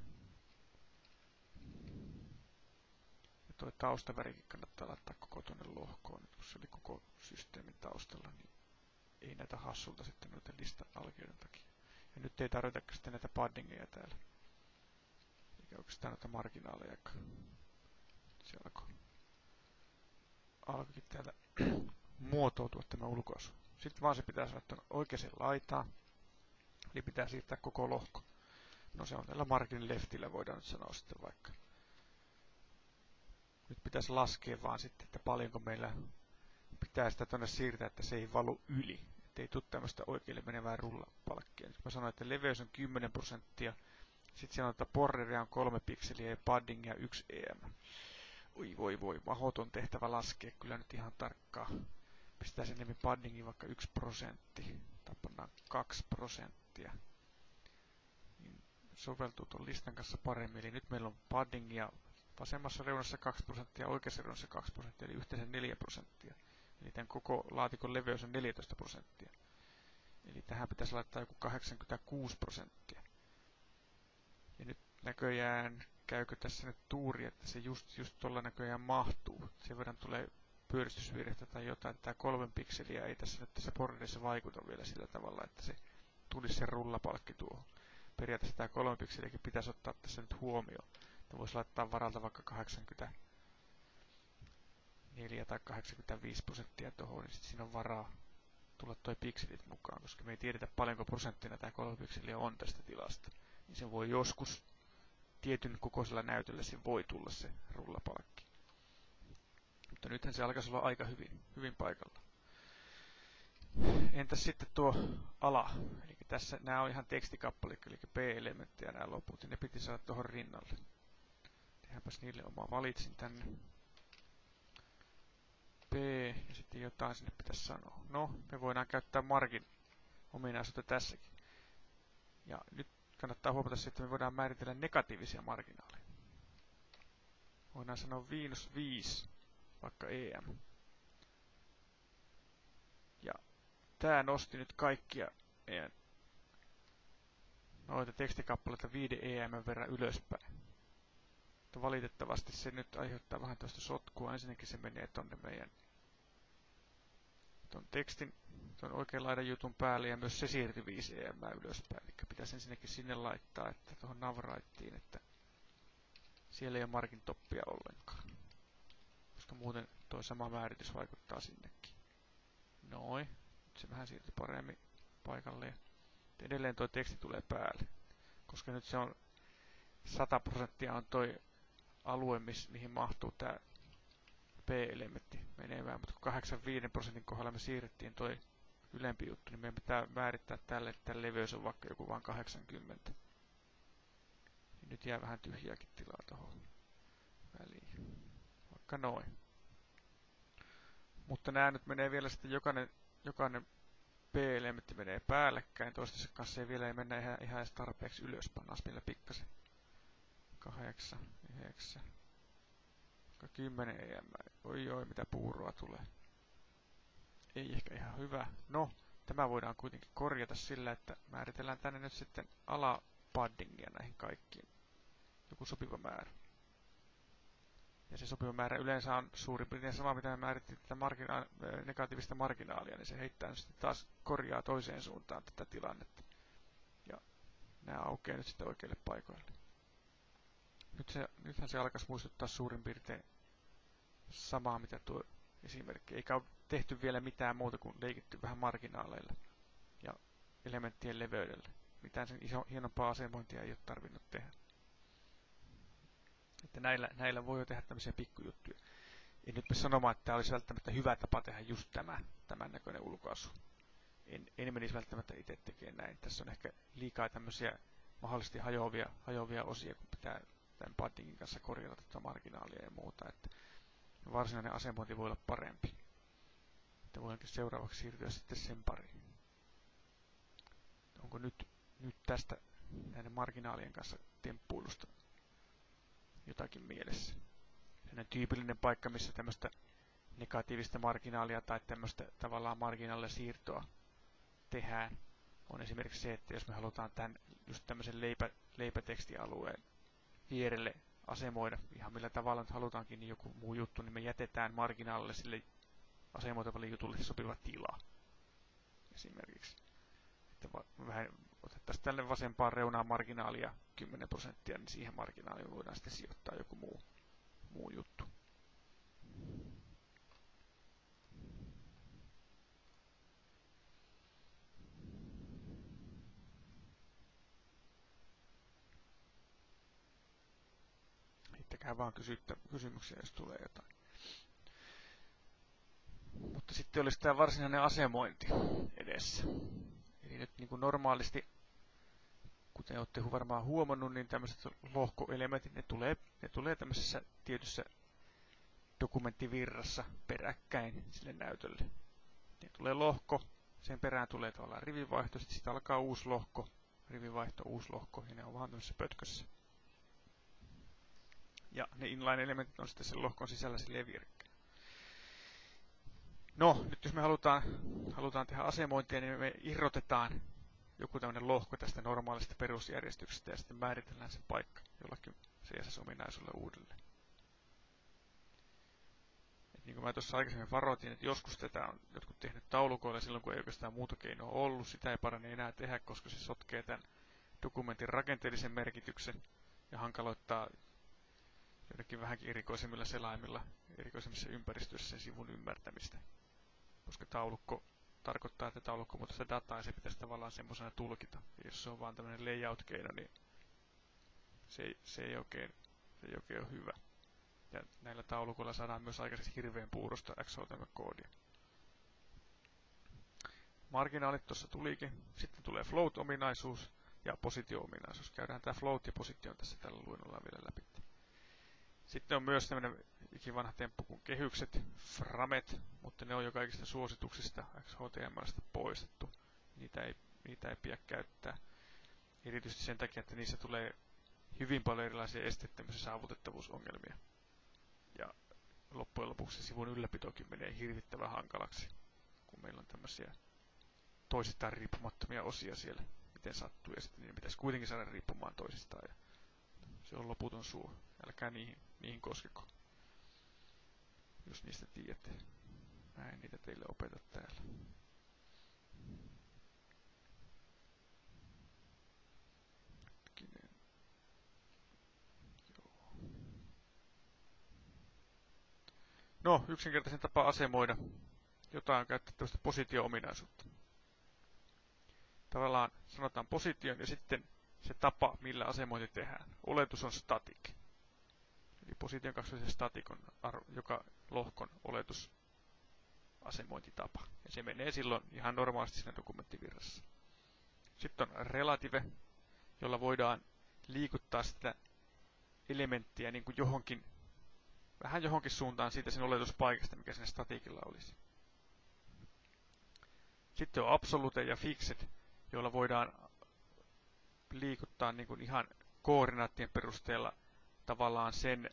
Ja toi taustavärikin kannattaa laittaa koko tuonne lohkoon. Nyt kun se oli koko systeemin taustalla, niin ei näitä hassulta sitten noiden listan alkeiden takia. Ja nyt ei tarvitakaan sitten näitä paddingeja täällä. Eikä oikeastaan noita marginaalejakaan. Se alkoi. Alkoikin täältä muotoutua tämä ulkoasu. Sitten vaan se pitää saada tuonne oikeaan laitaan. Eli pitää siirtää koko lohko. No se on tällä margin leftillä, voidaan nyt sanoa sitten vaikka. Nyt pitäisi laskea vaan sitten, että paljonko meillä pitää sitä tuonne siirtää, että se ei valu yli. Että ei tule tämmöistä oikealle menevää rullapalkkia. Nyt mä sanoin, että leveys on kymmenen prosenttia. Sitten siellä on, että borderia on kolme pikseliä ja paddingia yksi E M. Oi voi voi, mahdoton tehtävä laskea kyllä nyt ihan tarkkaan. Pistää sen enemmän paddingin vaikka yksi prosentti. Tai pannaan kaksi prosenttia. Niin soveltuu tuon listan kanssa paremmin. Eli nyt meillä on paddingia vasemmassa reunassa kaksi prosenttia ja oikeassa reunassa kaksi prosenttia, eli yhteensä neljä prosenttia. Eli tämän koko laatikon leveys on neljätoista prosenttia. Eli tähän pitäisi laittaa joku kahdeksankymmentäkuusi prosenttia. Ja nyt näköjään, käykö tässä nyt tuuri, että se just, just tuolla näköjään mahtuu. Sen verran tulee pyöristysvirhettä tai jotain. Tämä kolmen pikseliä ei tässä nyt tässä borderissa vaikuta vielä sillä tavalla, että se tulisi se rullapalkki tuohon. Periaatteessa tämä kolme pikseliäkin pitäisi ottaa tässä nyt huomioon. Että voisi laittaa varalta vaikka kahdeksankymmentäneljä tai kahdeksankymmentäviisi prosenttia tuohon, niin sitten siinä on varaa tulla toi pikselit mukaan, koska me ei tiedetä paljonko prosenttina tämä kolme pikseliä on tästä tilasta. Niin se voi joskus tietyn kokoisella näytöllä se voi tulla se rullapalkki. Mutta nythän se alkaisi olla aika hyvin, hyvin paikalla. Entäs sitten tuo ala? Eli tässä nämä on ihan tekstikappaleet, eli P-elementtejä nämä loput, ja ne piti saada tuohon rinnalle. Tehdäänpäs niille oma valitsin tänne. P ja sitten jotain sinne pitäisi sanoa. No, me voidaan käyttää margin ominaisuutta tässäkin. Ja nyt kannattaa huomata se, että me voidaan määritellä negatiivisia marginaaleja. Voidaan sanoa miinus viisi, vaikka E M. Ja tää nosti nyt kaikkia meidän noita tekstikappaleita viisi E M verran ylöspäin. Mutta valitettavasti se nyt aiheuttaa vähän tuosta sotkua. Ensinnäkin se menee tonne meidän ton tekstin, ton oikean laidan jutun päälle ja myös se siirtyi viisi E M ylöspäin. Eli pitäisi ensinnäkin sinne laittaa, että tuohon navraittiin, että siellä ei ole margin toppia ollenkaan. Koska muuten toi sama määritys vaikuttaa sinnekin. Noin. Nyt se vähän siirtyi paremmin paikalleen. Edelleen toi teksti tulee päälle. Koska nyt se on sata prosenttia on toi alue, mihin mahtuu tää P-elementti menemään, mutta kun kahdeksankymmentäviisi prosentin kohdalla me siirrettiin toi ylempi juttu, niin meidän pitää määrittää tälle, että tämän leveys on vaikka joku vain kahdeksankymmentä. Niin nyt jää vähän tyhjääkin tilaa tuohon väliin. Vaikka noin. Mutta nämä nyt menee vielä sitten jokainen, jokainen P-elementti menee päällekkäin. Toistensa kanssa ei vielä ei mennä ihan, ihan edes tarpeeksi ylös. Pannaan vielä pikkasen. kahdeksan, yhdeksän, kymmenen E M. Oi oi, mitä puuroa tulee. Ei ehkä ihan hyvä. No, tämä voidaan kuitenkin korjata sillä, että määritellään tänne nyt sitten alapaddingia näihin kaikkiin. Joku sopiva määrä. Ja se sopiva määrä yleensä on suurin piirtein sama, mitä me määrittiin tätä margina- negatiivista marginaalia, niin se heittää sitten taas korjaa toiseen suuntaan tätä tilannetta. Ja nämä aukeaa nyt sitten oikeille paikoille. Nyt se, nythän se alkaisi muistuttaa suurin piirtein samaa, mitä tuo esimerkki. Eikä ole tehty vielä mitään muuta kuin leikitty vähän marginaaleilla ja elementtien leveydellä. Mitään sen iso, hienompaa asemointia ei ole tarvinnut tehdä. Että näillä, näillä voi jo tehdä tämmöisiä pikkujuttuja. En nyt mene sanomaan, että tämä olisi välttämättä hyvä tapa tehdä just tämä, tämän näköinen ulkoasu. En, en menisi välttämättä itse tekemään näin. Tässä on ehkä liikaa tämmöisiä mahdollisesti hajoavia, hajoavia osia, kun pitää tämän paddingin kanssa korjata tätä marginaalia ja muuta. Että varsinainen asemointi voi olla parempi. Että voinkin seuraavaksi siirtyä sitten sen pariin. Onko nyt, nyt tästä näiden marginaalien kanssa temppuilusta jotakin mielessä? Sellainen tyypillinen paikka, missä tämmöistä negatiivista marginaalia tai tämmöistä tavallaan marginaalia siirtoa tehdään, on esimerkiksi se, että jos me halutaan tämän, just tämmöisen leipä, leipätekstialueen vierelle asemoida ihan millä tavalla nyt halutaankin niin joku muu juttu, niin me jätetään marginaalille sille asemoitavalle jutulle sopiva tila. Esimerkiksi. Että vähän otettaisiin tälle vasempaan reunaan marginaalia kymmenen prosenttia, niin siihen marginaaliin voidaan sitten sijoittaa joku muu, muu juttu. Heittäkää vaan kysyttä, kysymyksiä, jos tulee jotain. Mutta sitten olisi tämä varsinainen asemointi edessä. Eli nyt niin kuin normaalisti, kuten olette varmaan huomannut, niin tämmöiset lohkoelementit, ne tulee, ne tulee tämmöisessä tietyssä dokumenttivirrassa peräkkäin sille näytölle. Ne tulee lohko, sen perään tulee tavallaan rivivaihto, sitten siitä alkaa uusi lohko, rivivaihto, uusi lohko, ja ne on vaan tämmöisessä pötkössä. Ja ne inline-elementit on sitten sen lohkon sisällä silleen vierekkäin. No, nyt jos me halutaan, halutaan tehdä asemointia, niin me irrotetaan joku tämmöinen lohko tästä normaalista perusjärjestyksestä ja sitten määritellään sen paikka jollakin C S S-ominaisuudella uudelleen. Et niin kuin mä tuossa aikaisemmin varoitin, että joskus tätä on jotkut tehnyt taulukoilla silloin, kun ei oikeastaan muuta keinoa ollut. Sitä ei parane enää tehdä, koska se sotkee tämän dokumentin rakenteellisen merkityksen ja hankaloittaa jotenkin vähänkin erikoisemmilla selaimilla, erikoisemmissa ympäristöissä sen sivun ymmärtämistä. Koska taulukko tarkoittaa, että taulukkomuotoista dataa ja se pitäisi tavallaan semmoisena tulkita. Ja jos se on vaan tämmöinen layout-keino, niin se ei, se ei, oikein, se ei oikein ole hyvä. Ja näillä taulukoilla saadaan myös aikaisemmin hirveän puurosta X H T M L-koodia. Marginaalit tuossa tulikin. Sitten tulee float-ominaisuus ja positio-ominaisuus. Käydään tämä float ja positio tässä tällä luennolla vielä läpi. Sitten on myös tämmöinen ikivanha temppu kuin kehykset, framet, mutta ne on jo kaikista suosituksista X H T M L:stä poistettu. Niitä ei, niitä ei pidä käyttää. Erityisesti sen takia, että niissä tulee hyvin paljon erilaisia esteettömyys- ja saavutettavuusongelmia. Ja loppujen lopuksi sivun ylläpitokin menee hirvittävän hankalaksi, kun meillä on tämmöisiä toisistaan riippumattomia osia siellä, miten sattuu, ja sitten niiden pitäisi kuitenkin saada riippumaan toisistaan. Ja se on loputon suo. Älkää niihin, niihin koskeko, jos niistä tiedätte. Mä en niitä teille opeta täällä. Hetkinen. Joo. No, yksinkertaisen tapa asemoida jotain on käyttää tällaista positio-ominaisuutta. Tavallaan sanotaan position ja sitten se tapa, millä asemointi tehdään. Oletus on static. Eli position kaksi static on joka lohkon oletus asemointitapa. Ja se menee silloin ihan normaalisti siinä dokumenttivirrassa. Sitten on relative, jolla voidaan liikuttaa sitä elementtiä niin kuin johonkin, vähän johonkin suuntaan siitä sen oletuspaikasta, mikä siinä statikilla olisi. Sitten on absolute ja fixed, joilla voidaan liikuttaa niin kuin ihan koordinaattien perusteella tavallaan sen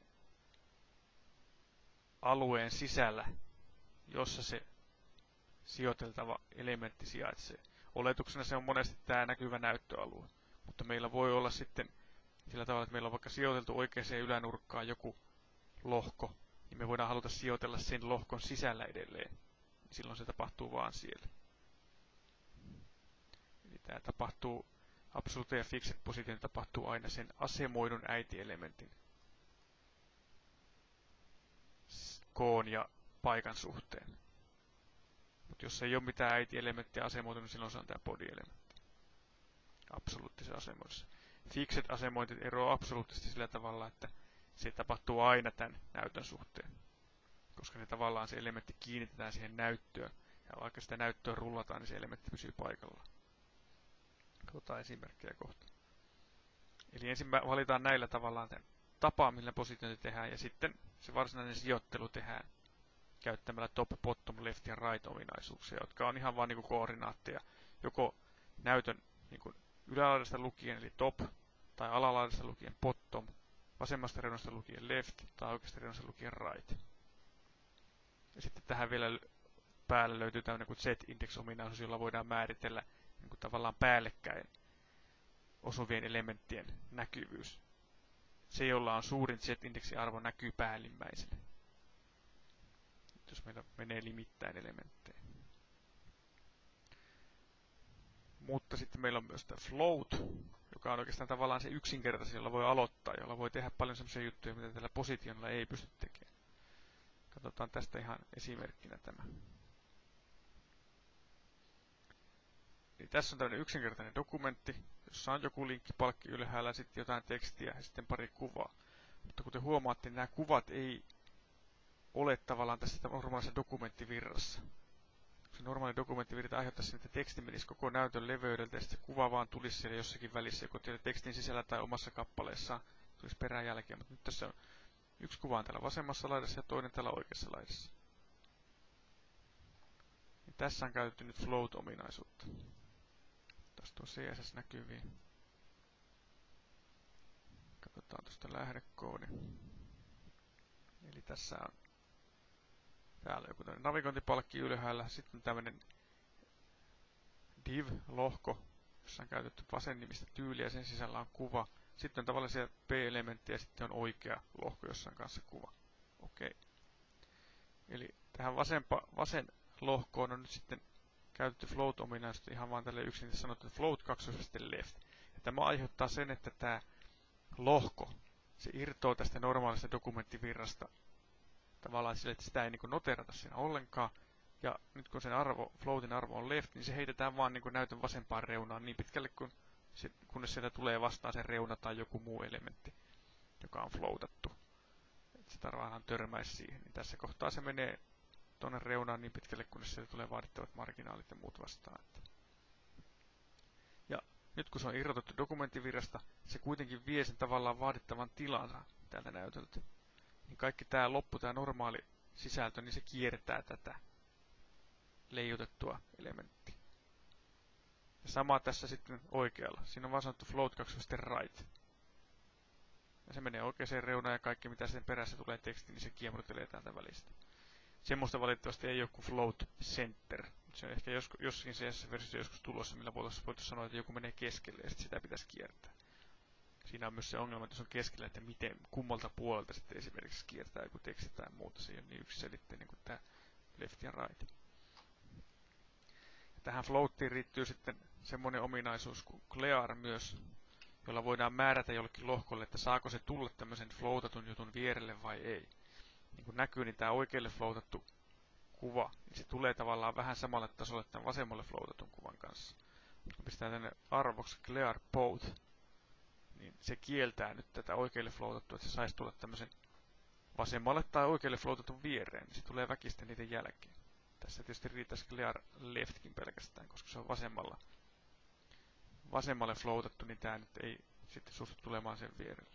alueen sisällä, jossa se sijoiteltava elementti sijaitsee. Oletuksena se on monesti tämä näkyvä näyttöalue, mutta meillä voi olla sitten sillä tavalla, että meillä on vaikka sijoiteltu oikeaan ylänurkkaan joku lohko, niin me voidaan haluta sijoitella sen lohkon sisällä edelleen. Silloin se tapahtuu vaan siellä. Eli tämä tapahtuu, absolute ja fixed position tapahtuu aina sen asemoidun äitielementin koon ja paikan suhteen. Mutta jos ei ole mitään äitielementtiä asemoitu, niin silloin se on tämä body-elementti. Absoluuttisessa asemoinnissa. Fixed asemointi eroaa absoluuttisesti sillä tavalla, että se tapahtuu aina tämän näytön suhteen. Koska se tavallaan se elementti kiinnitetään siihen näyttöön. Ja vaikka sitä näyttöä rullataan, niin se elementti pysyy paikallaan. Katsotaan esimerkkejä kohta. Eli ensin valitaan näillä tavallaan tämän tapa, millä positiointi tehdään, ja sitten se varsinainen sijoittelu tehdään käyttämällä top, bottom, left ja right ominaisuuksia, jotka on ihan vain niin kuin koordinaatteja. Joko näytön niin kuin ylälaidasta lukien, eli top, tai alalaidasta lukien bottom, vasemmasta reunasta lukien left, tai oikeasta reunasta lukien right. Ja sitten tähän vielä päälle löytyy tämmöinen kuin Z-index-ominaisuus, jolla voidaan määritellä niin kuin tavallaan päällekkäin osuvien elementtien näkyvyys. Se, jolla on suurin Z-indeksi-arvo, näkyy päällimmäisenä. Jos meillä menee limittäin elementtejä. Mutta sitten meillä on myös tämä float, joka on oikeastaan tavallaan se yksinkertaisin, jolla voi aloittaa, jolla voi tehdä paljon sellaisia juttuja, mitä tällä positionilla ei pysty tekemään. Katsotaan tästä ihan esimerkkinä tämä. Eli tässä on tämmöinen yksinkertainen dokumentti, jossa on joku linkkipalkki ylhäällä, sitten jotain tekstiä ja sitten pari kuvaa. Mutta kuten huomaatte, niin nämä kuvat ei ole tavallaan tässä normaalissa dokumenttivirrassa. Se normaali dokumenttivirta aiheuttaisi, että teksti menisi koko näytön leveydeltä ja sitten se kuva vaan tulisi siellä jossakin välissä, joko tekstin sisällä tai omassa kappaleessaan tulisi perään jälkeen. Mutta nyt tässä on yksi kuva on täällä vasemmassa laidassa ja toinen täällä oikeassa laidassa. Ja tässä on käytetty nyt float-ominaisuutta. Tästä on C S S näkyviin. Katsotaan tuosta lähdekoodi. Eli tässä on täällä joku navigointipalkki ylhäällä. Sitten on tämmöinen div-lohko, jossa on käytetty vasen-nimistä tyyliä. Sen sisällä on kuva. Sitten on tavallisia P-elementtejä ja sitten on oikea lohko, jossa on kanssa kuva. Okei. Eli tähän vasempa, vasen lohkoon on nyt sitten käytetty float-ominaisuutta ihan vaan tälle yksin sanottu float kaksoisesti left. Ja tämä aiheuttaa sen, että tämä lohko, se irtoaa tästä normaalista dokumenttivirrasta tavallaan sille, että sitä ei niin kuin noterata siinä ollenkaan. Ja nyt kun sen arvo, floatin arvo on left, niin se heitetään vaan niin kuin näytön vasempaan reunaan niin pitkälle, kun se, kunnes sieltä tulee vastaan se reuna tai joku muu elementti, joka on floatattu. Että se tavallaan törmäisi siihen. Niin tässä kohtaa se menee tuonne reunaan niin pitkälle, kunnes sieltä tulee vaadittavat marginaalit ja muut vastaan. Ja nyt kun se on irrotettu dokumenttivirrasta, se kuitenkin vie sen tavallaan vaadittavan tilansa tältä näytöltä. Niin kaikki tämä loppu, tämä normaali sisältö, niin se kiertää tätä leijutettua elementtiä. Ja sama tässä sitten oikealla. Siinä on vaan sanottu float kaksi right. Ja se menee oikeaan reunaan ja kaikki mitä sen perässä tulee teksti, niin se kiemurtelee täältä välistä. Semmoista valitettavasti ei ole kuin float center. Se on ehkä joskus, jossakin C S S-versiossa joskus tulossa, millä voitaisiin sanoa, että joku menee keskelle ja sitten sitä pitäisi kiertää. Siinä on myös se ongelma, että jos on keskellä, että miten, kummalta puolelta sitten esimerkiksi kiertää joku teksti tai muuta. Se ei ole niin yksiselitteinen kuin tämä left ja right. Ja tähän floattiin riittyy sitten semmoinen ominaisuus kuin clear myös, jolla voidaan määrätä jollekin lohkolle, että saako se tulla tämmöisen floatatun jutun vierelle vai ei. niin kuin näkyy, niin tämä oikealle floatattu kuva, niin se tulee tavallaan vähän samalle tasolle tämän vasemmalle floatatun kuvan kanssa. Kun pistää tänne arvoksi clear both, niin se kieltää nyt tätä oikealle floatattua, että se saisi tulla tämmöisen vasemmalle tai oikealle floatatun viereen, niin se tulee väkistä niiden jälkeen. Tässä tietysti riittäisi clear leftkin pelkästään, koska se on vasemmalla, vasemmalle floatattu, niin tämä nyt ei sitten suostu tulemaan sen vierelle.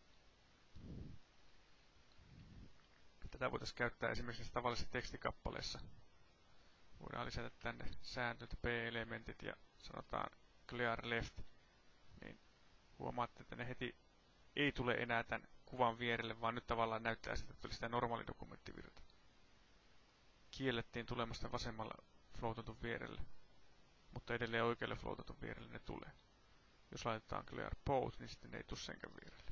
Tätä voitaisiin käyttää esimerkiksi tavallisessa tekstikappaleessa. Voidaan lisätä tänne sääntöt, p-elementit ja sanotaan clear left, niin huomaatte, että ne heti ei tule enää tämän kuvan vierelle, vaan nyt tavallaan näyttää siltä, että tuli sitä normaali dokumenttivirta. Kiellettiin tulemasta vasemmalla floatatun vierelle, mutta edelleen oikealle floatatun vierelle ne tulee. Jos laitetaan clear both, niin sitten ne ei tule senkään vierelle.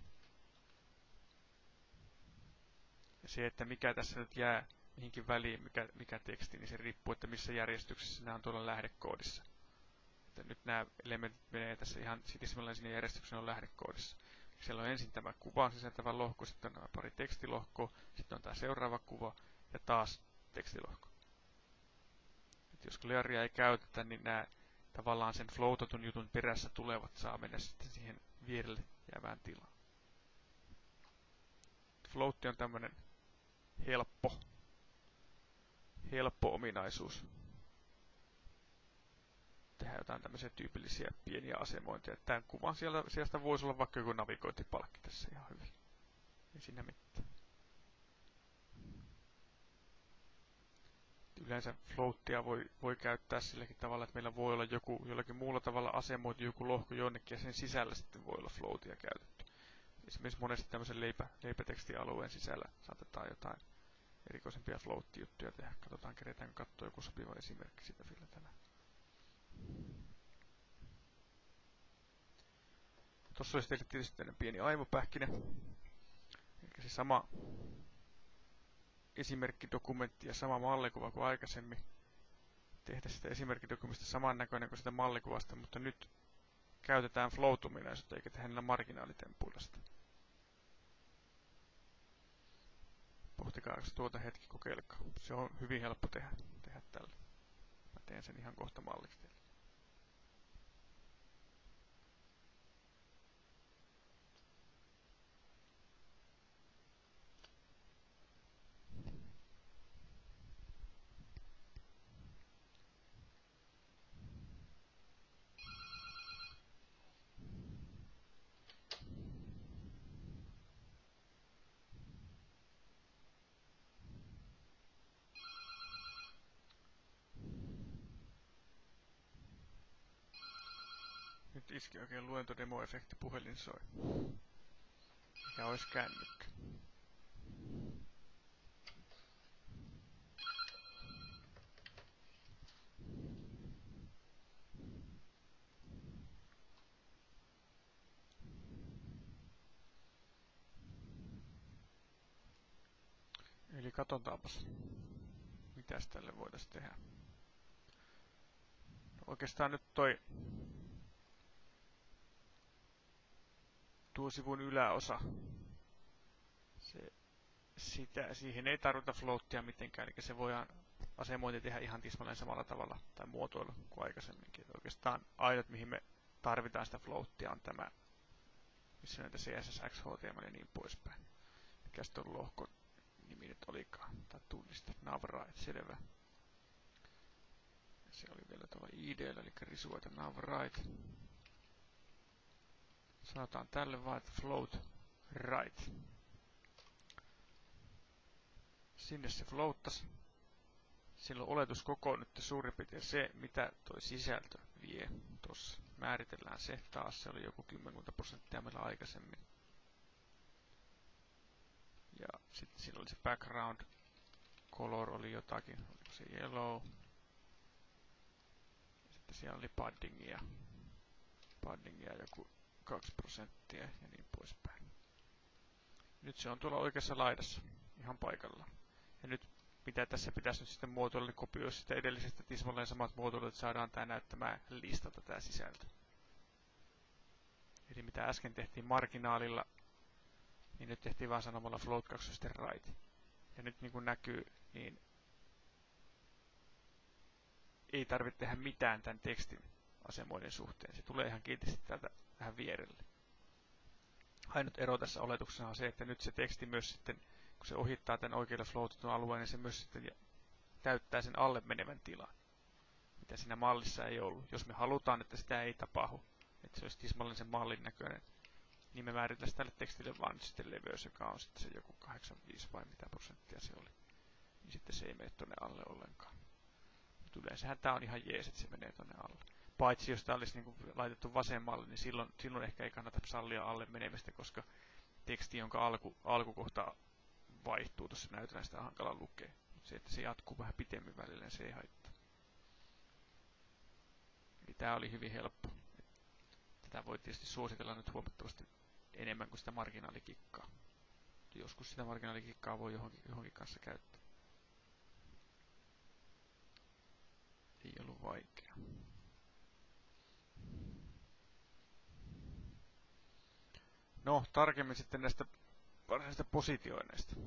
Ja se, että mikä tässä nyt jää mihinkin väliin, mikä, mikä teksti, niin se riippuu, että missä järjestyksessä nämä on tuolla lähdekoodissa. Että nyt nämä elementit menee tässä ihan sitismällä järjestyksessä on lähdekoodissa. Siellä on ensin tämä kuvan sisältävä lohko, sitten on nämä pari tekstilohkoa, sitten on tämä seuraava kuva ja taas tekstilohko. Et jos clearia ei käytetä, niin nämä tavallaan sen floatatun jutun perässä tulevat saa mennä sitten siihen vierelle jäävään tilaan. Float on tämmöinen helppo, helppo ominaisuus tehdä jotain tämmöisiä tyypillisiä pieniä asemointeja. Tämän kuvan sieltä, sieltä voisi olla vaikka joku navigointipalkki tässä ihan hyvin. Ei siinä mitään. Yleensä floattia voi, voi käyttää silläkin tavalla, että meillä voi olla joku, jollakin muulla tavalla asemoitu joku lohko jonnekin ja sen sisällä sitten voi olla floatia käytetty. Esimerkiksi monesti tämmöisen leipä, leipätekstialueen sisällä saatetaan jotain erikoisempia float-juttuja tehdä. Katsotaan, keretäänkö katsoa joku sopiva esimerkki siitä vielä tänään. Tuossa olisi teille tietysti pieni aivopähkinä. Eli se sama esimerkkidokumentti ja sama mallikuva kuin aikaisemmin. Tehdä sitä esimerkkidokumentista samannäköinen kuin sitä mallikuvasta, mutta nyt käytetään float-ominaisuutta eikä tehdä niillä marginaalitempuilla sitä. Pohtikaa tuota hetki, kokeilkaa. Se on hyvin helppo tehdä, tehdä tällä. Mä teen sen ihan kohta malliksi teille. Nyt iski oikein luentodemo-efekti, puhelin soi. Mikä olisi kännykkä. Eli katsotaanpas, mitäs tälle voitaisiin tehdä. No oikeastaan nyt toi tuo sivun yläosa, se, sitä, siihen ei tarvita floattia mitenkään, eli se voidaan asemointi tehdä ihan tismalleen samalla tavalla tai muotoilla kuin aikaisemminkin. Et oikeastaan ainut, mihin me tarvitaan sitä floattia, on tämä, missä näitä C S S, X H T M L ja niin poispäin. Mikä sitten on lohkon nimi nyt olikaan, tai tunniste, navwrite, selvä. Se oli vielä tuolla I D:llä, eli risuita navwrite. Sanotaan tälle vaan, että float right. Sinne se floattasi. Silloin oletuskoko nyt suurin piirtein se, mitä toi sisältö vie. Tuossa määritellään se taas, se oli joku kymmenkunta prosenttia meillä aikaisemmin. Ja sitten siinä oli se background color oli jotakin, oliko se yellow. Ja sitten siellä oli paddingia, paddingia joku kaksi prosenttia ja niin poispäin. Nyt se on tuolla oikeassa laidassa, ihan paikallaan. Ja nyt mitä tässä pitäisi nyt sitten muotoilla, niin kopioi sitä edellisestä tismalleen samat muotoilut, että saadaan tämä näyttämään listalta tämä sisältö. Eli mitä äsken tehtiin marginaalilla, niin nyt tehtiin vaan sanomalla float kaksi right. Ja nyt niin kuin näkyy, niin ei tarvitse tehdä mitään tämän tekstin asemoiden suhteen. Se tulee ihan kiltisti täältä tähän vierelle. Ainut ero tässä oletuksena on se, että nyt se teksti myös sitten, kun se ohittaa tämän oikealle floatetun alueen, niin se myös sitten täyttää sen alle menevän tilan, mitä siinä mallissa ei ollut. Jos me halutaan, että sitä ei tapahdu, että se olisi tismallinen sen mallin näköinen, niin me määriteltäisiin tälle tekstille vaan sitten leveys, joka on sitten se joku kahdeksankymmentäviisi vai mitä prosenttia se oli. Niin sitten se ei mene tuonne alle ollenkaan. Mutta yleensähän tämä on ihan jees, että se menee tuonne alle. Paitsi jos tämä olisi niin kuin laitettu vasemmalle, niin silloin, silloin ehkä ei kannata sallia alle menemistä, koska teksti, jonka alku, alkukohta vaihtuu tuossa näytöllä, sitä on hankala lukea. Mutta se, että se jatkuu vähän pitemmin välillä, niin se ei haittaa. Eli tämä oli hyvin helppo. Tätä voi tietysti suositella nyt huomattavasti enemmän kuin sitä marginaalikikkaa. Joskus sitä marginaalikikkaa voi johonkin, johonkin kanssa käyttää. Ei ollut vaikea. No, tarkemmin sitten näistä varsinaisista positioineista.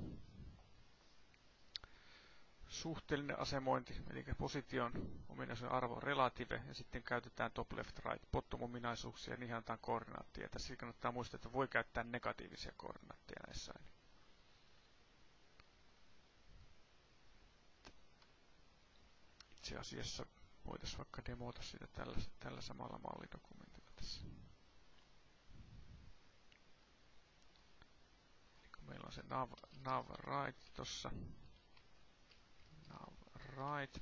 Suhteellinen asemointi, eli position ominaisuuden arvo on relative, ja sitten käytetään top, left, right, bottom ominaisuuksia, ja niihin annetaan koordinaattia. Tässä kannattaa muistaa, että voi käyttää negatiivisia koordinaatteja näissä aina. Itse asiassa voitaisiin vaikka demota sitä tällä, tällä samalla mallidokumentilla tässä. Eli kun meillä on se nav, nav right tuossa, nav right,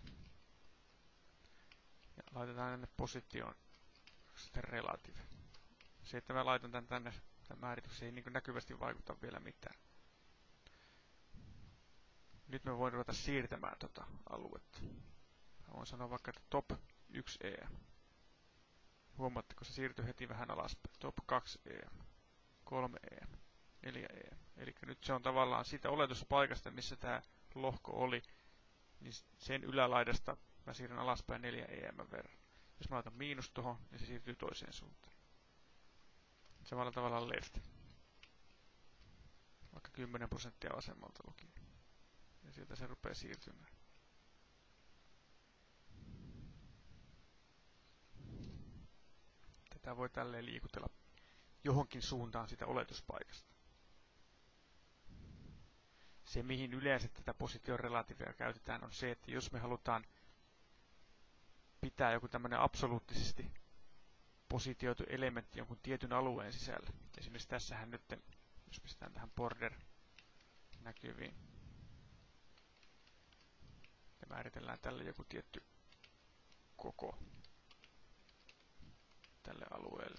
ja laitetaan tänne positioon sitten relative. Se, että mä laitan tän tänne, tämän määrityksen ei niin näkyvästi vaikuta vielä mitään. Nyt me voin ruveta siirtämään tuota aluetta. Mä voin sanoa vaikka, että top yksi E. Huomaatteko, se siirtyy heti vähän alaspäin. Top kaksi E, kolme E, neljä E. Eli nyt se on tavallaan siitä oletuspaikasta, missä tämä lohko oli, niin sen ylälaidasta mä siirrän alaspäin neljä E M verran. Jos mä laitan miinus tuohon, niin se siirtyy toiseen suuntaan. Samalla tavalla left. Vaikka kymmenen prosenttia vasemmalta lukien. Ja sieltä se rupeaa siirtymään. Tätä voi tälleen liikutella johonkin suuntaan sitä oletuspaikasta. Se, mihin yleensä tätä position relativea käytetään, on se, että jos me halutaan pitää joku tämmöinen absoluuttisesti positioitu elementti jonkun tietyn alueen sisällä. Esimerkiksi tässähän nyt, jos pistetään tähän border näkyviin, ja määritellään tälle joku tietty koko tälle alueelle.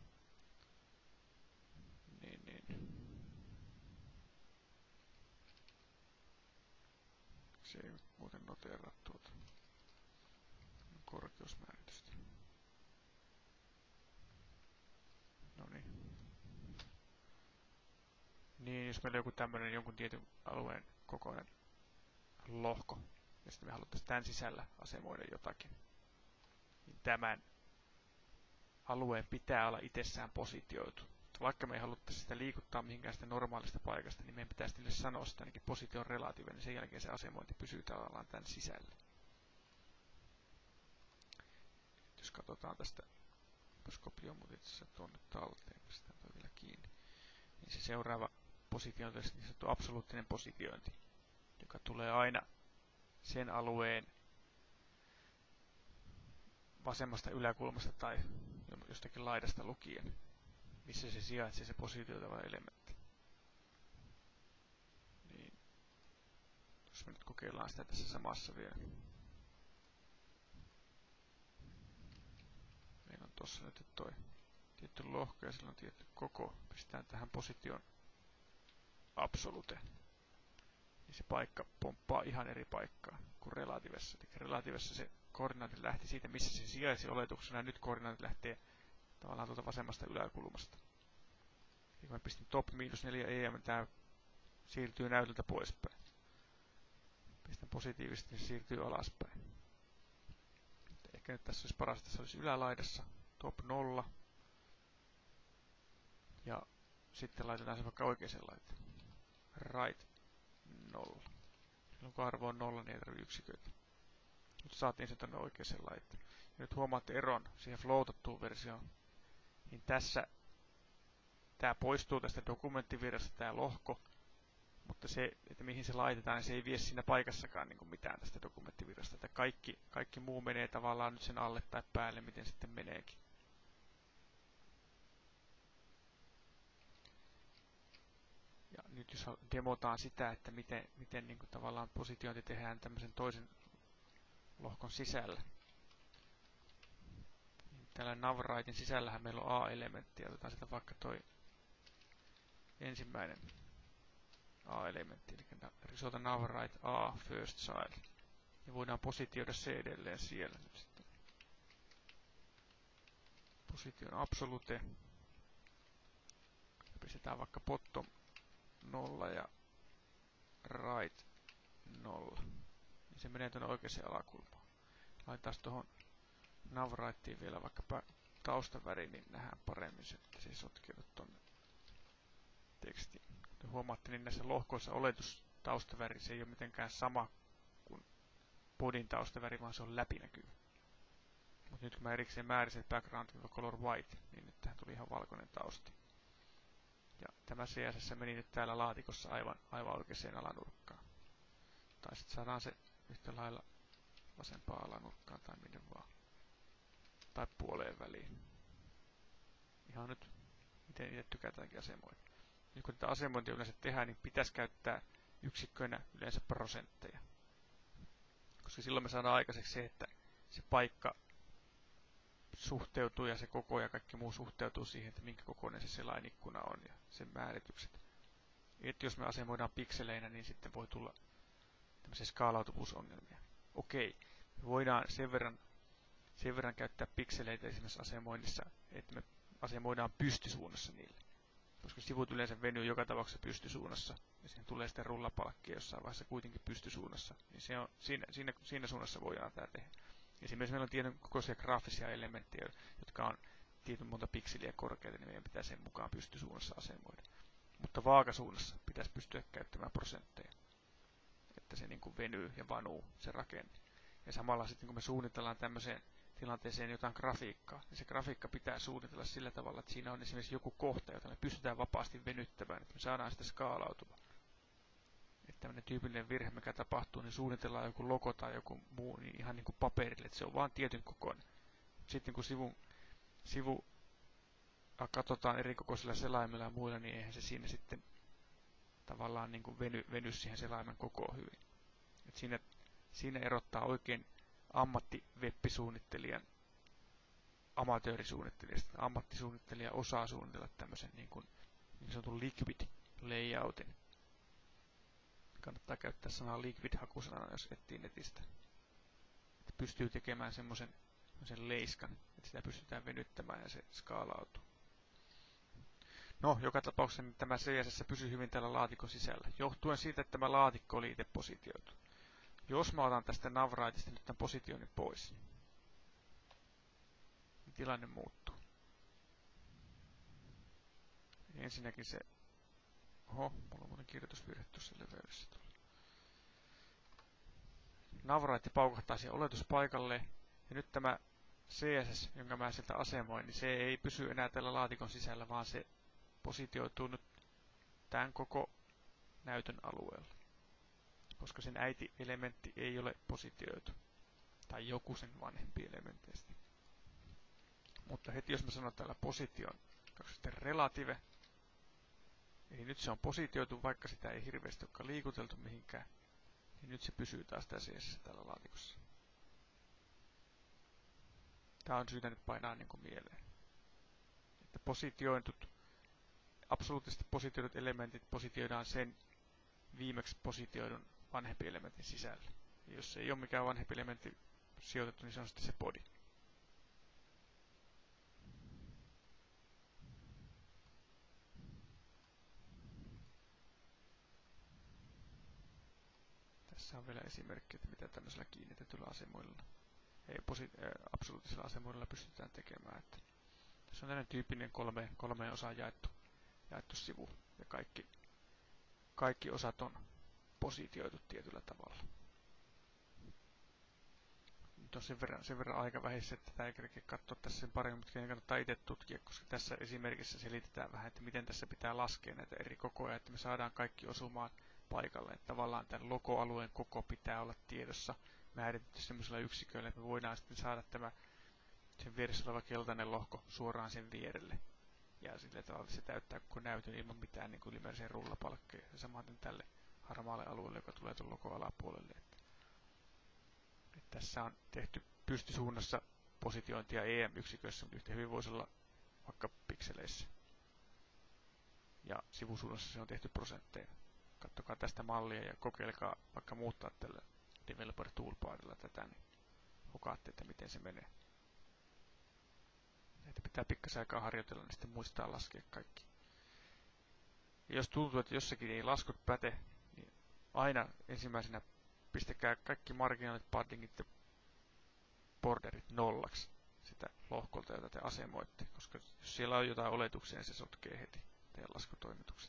Niin, niin. Se ei muuten noteeraa tuota korkeusmääritystä. No niin. Niin, jos meillä on joku tämmöinen jonkun tietyn alueen kokoinen lohko, ja sitten me haluttaisiin tämän sisällä asemoida jotakin, niin tämän alueen pitää olla itsessään positioitu. Vaikka me ei haluttaisi sitä liikuttaa mihinkään sitä normaalista paikasta, niin meidän pitäisi niille sanoa sitä ainakin position relative, niin sen jälkeen se asemointi pysyy tavallaan tämän sisällä. Jos katsotaan tästä, jos kopioon muuten itse tuonne talteen, pistetään toi vielä kiinni, niin se seuraava positio on niin sanottu absoluuttinen positiointi, joka tulee aina sen alueen vasemmasta yläkulmasta tai jostakin laidasta lukien, missä se sijaitsee se positioitava elementti. Niin, jos me nyt kokeillaan sitä tässä samassa vielä. Meillä on tossa nyt toi tietty lohko ja sillä on tietty koko. Pistetään tähän position absolute. Niin se paikka pomppaa ihan eri paikkaa kuin relativessa. Eli relativessa se koordinaatti lähti siitä, missä se sijaitsi oletuksena, ja nyt koordinaatti lähtee tavallaan tuolta vasemmasta yläkulmasta. Eli kun mä pistin top miinus neljä E M, tää siirtyy näytöltä poispäin. Pistän positiivisesti, niin se siirtyy alaspäin. Ehkä nyt tässä olisi paras, että se olisi ylälaidassa, top nolla. Ja sitten laitetaan se vaikka oikeaan laitaan. Right nolla. silloin kun arvo on nolla, niin ei tarvitse yksiköitä. Mutta saatiin se tuonne oikeaan laitteen. Ja nyt huomaatte eron siihen floatattuun versioon. Niin tässä tämä poistuu tästä dokumenttivirrasta, tämä lohko, mutta se, että mihin se laitetaan, niin se ei vie siinä paikassakaan niin kuin mitään tästä dokumenttivirrasta. Että kaikki, kaikki muu menee tavallaan nyt sen alle tai päälle, miten sitten meneekin. Ja nyt jos demotaan sitä, että miten, miten niin kuin tavallaan positiointi tehdään tämmöisen toisen lohkon sisällä. Niin tällä navrightin sisällähän meillä on A-elementti. Otetaan sitä vaikka toi ensimmäinen A-elementti, eli risota navright A first child. Ja voidaan positioida se edelleen siellä nyt sitten. Position absolute. Pistetään vaikka bottom nolla ja right nolla. Niin se menee tuonne oikeaan alakulmaan. Laitetaan tuohon navrightiin vielä vaikka taustaväri, niin nähdään paremmin se, että se ei sotkeudu tuonne tekstiin. Kuten huomaatte, niin näissä lohkoissa oletustaustaväri se ei ole mitenkään sama kuin bodin taustaväri, vaan se on läpinäkyvä. Mutta nyt kun mä erikseen määrisin background color white, niin nyt tähän tuli ihan valkoinen tausta. Ja tämä C S S meni nyt täällä laatikossa aivan, aivan oikeaan alanurkkaan. Tai sitten saadaan se yhtä lailla vasempaan alanurkkaan tai minne vaan. Tai puoleen väliin. Ihan nyt, miten itse tykätäänkin asemoida. Nyt kun tätä asemointia yleensä tehdään, niin pitäisi käyttää yksikköinä yleensä prosentteja. Koska silloin me saadaan aikaiseksi se, että se paikka suhteutuu ja se koko ja kaikki muu suhteutuu siihen, että minkä kokoinen se selainikuna on ja sen määritykset. Että jos me asemoidaan pikseleinä, niin sitten voi tulla tämmöisiä skaalautuvuusongelmia. Okei, me voidaan sen verran, sen verran käyttää pikseleitä esimerkiksi asemoinnissa, että me asemoidaan pystysuunnassa niille. Koska sivut yleensä venyy joka tapauksessa pystysuunnassa, ja siihen tulee sitten rullapalkkia jossain vaiheessa kuitenkin pystysuunnassa, niin se on, siinä, siinä, siinä suunnassa voidaan tämä tehdä. Esimerkiksi meillä on tietyn kokoisia graafisia elementtejä, jotka on tietyn monta pikseliä korkeita, niin meidän pitää sen mukaan pystysuunnassa asemoida. Mutta vaakasuunnassa pitäisi pystyä käyttämään prosentteja, että se niin kuin venyy ja vanuu se rakenne. Ja samalla sitten kun me suunnitellaan tämmöiseen tilanteeseen jotain grafiikkaa, niin se grafiikka pitää suunnitella sillä tavalla, että siinä on esimerkiksi joku kohta, jota me pystytään vapaasti venyttämään, että me saadaan sitä skaalautumaan. Että tämmöinen tyypillinen virhe, mikä tapahtuu, niin suunnitellaan joku logo tai joku muu niin ihan niin kuin paperille, että se on vain tietyn kokoinen. Sitten kun sivu, sivu katsotaan eri kokoisilla selaimilla ja muilla, niin eihän se siinä sitten tavallaan niin kuin veny, veny siihen selaimen kokoon hyvin. Et siinä, siinä erottaa oikein ammattiveppisuunnittelijan amatöörisuunnittelijasta. Ammattisuunnittelija osaa suunnitella tämmöisen niin kuin niin sanotun liquid layoutin. Kannattaa käyttää sanaa liquid-hakusanana, jos etsii netistä. Että pystyy tekemään semmoisen leiskan, että sitä pystytään venyttämään ja se skaalautuu. No, joka tapauksessa niin tämä C S S pysyy hyvin tällä laatikon sisällä, johtuen siitä, että tämä laatikko oli itse positioitu. Jos mä otan tästä navrightista nyt tämän positionin pois, niin tilanne muuttuu. Ensinnäkin se... Oho, mulla on muuten kirjoitusvirhe tuossa leveydessä. Navright paukahtaa siihen oletuspaikalle. Ja nyt tämä C S S, jonka mä sieltä asemoin, niin se ei pysy enää tällä laatikon sisällä, vaan se positioituu nyt tämän koko näytön alueella. Koska sen äiti-elementti ei ole positioitu. Tai joku sen vanhempi elementeistä. Mutta heti jos mä sanon täällä position, sitten relative, eli nyt se on positioitu, vaikka sitä ei hirveästi olekaan liikuteltu mihinkään, niin nyt se pysyy taas tässä C S S täällä laatikossa. Tää on syytä nyt painaa niin kuin mieleen. Että positiointut, absoluuttisesti positioidut elementit positioidaan sen viimeksi positioidun vanhempi elementin sisällä. Ja jos se ei ole mikään vanhempi elementti sijoitettu, niin se on sitten se body. Tässä on vielä esimerkki, että mitä tämmöisellä kiinnitetyllä asemoilla, ei absoluuttisilla asemoilla pystytään tekemään. Että tässä on tämmöinen tyyppinen kolme, kolmeen osaan jaettu, jaettu sivu ja kaikki, kaikki osat on positioitu tietyllä tavalla. Nyt on sen verran, sen verran aika vähissä, että tätä ei kerkeä katsoa tässä sen paremmin, mutta kannattaa itse tutkia, koska tässä esimerkissä selitetään vähän, että miten tässä pitää laskea näitä eri kokoja, että me saadaan kaikki osumaan paikalle. Että tavallaan tämän logoalueen koko pitää olla tiedossa määritetty sellaisella yksiköillä, että me voidaan sitten saada tämä sen vieressä oleva keltainen lohko suoraan sen vierelle. Ja sillä tavalla se täyttää koko näytön ilman mitään niin kuin ylimääräisiä rullapalkkeja. Ja samaten tälle harmaalle alueelle, joka tulee tuon logon alapuolelle. Että, että tässä on tehty pystysuunnassa positiointia E M-yksiköissä, mutta yhtä hyvin voisi olla vaikka pikseleissä. Ja sivusuunnassa se on tehty prosentteina. Katsokaa tästä mallia ja kokeilkaa vaikka muuttaa tällä Developer Toolbarilla tätä, niin hokaatte, että miten se menee. Että pitää pikkasen aikaa harjoitella, niin sitten muistaa laskea kaikki. Ja jos tuntuu, että jossakin ei laskut päte, niin aina ensimmäisenä pistäkää kaikki marginaalit, paddingit ja borderit nollaksi sitä lohkolta, jota te asemoitte. Koska jos siellä on jotain oletuksia, niin se sotkee heti teidän laskutoimitukset.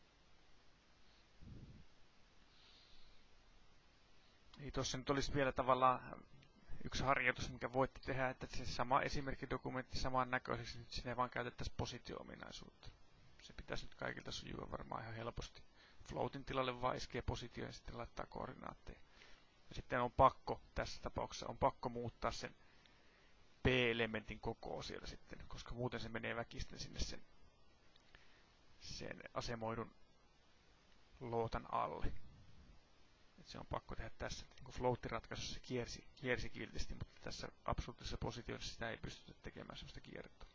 Niin tuossa nyt olisi vielä tavallaan yksi harjoitus, minkä voitte tehdä, että se sama esimerkkidokumentti saman näköiseksi, nyt sinne vaan käytettäisiin positio-ominaisuutta. Se pitäisi nyt kaikilta sujua varmaan ihan helposti. Floatin tilalle vaan iskee positio ja sitten laittaa koordinaatteja. Ja sitten on pakko, tässä tapauksessa on pakko muuttaa sen P-elementin kokoa siellä sitten, koska muuten se menee väkisten sinne sen, sen asemoidun lootan alle. Et se on pakko tehdä tässä. Niin float-ratkaisussa se kiersi, kiersi kiltisti, mutta tässä absoluuttisessa positiossa sitä ei pystytä tekemään sellaista kiertoa.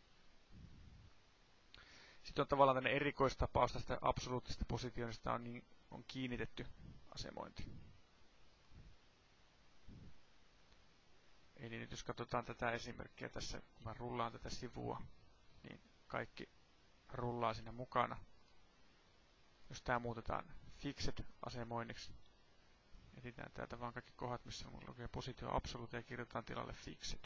Sitten on tavallaan tämmöinen erikoistapaus tästä absoluuttisesta positioista on, niin, on kiinnitetty asemointi. Eli nyt jos katsotaan tätä esimerkkiä tässä, kun mä rullaan tätä sivua, niin kaikki rullaa siinä mukana. Jos tämä muutetaan fixed-asemoinniksi, etsitään täältä vaan kaikki kohdat, missä mun lukee positio absolute ja kirjoitetaan tilalle fixed.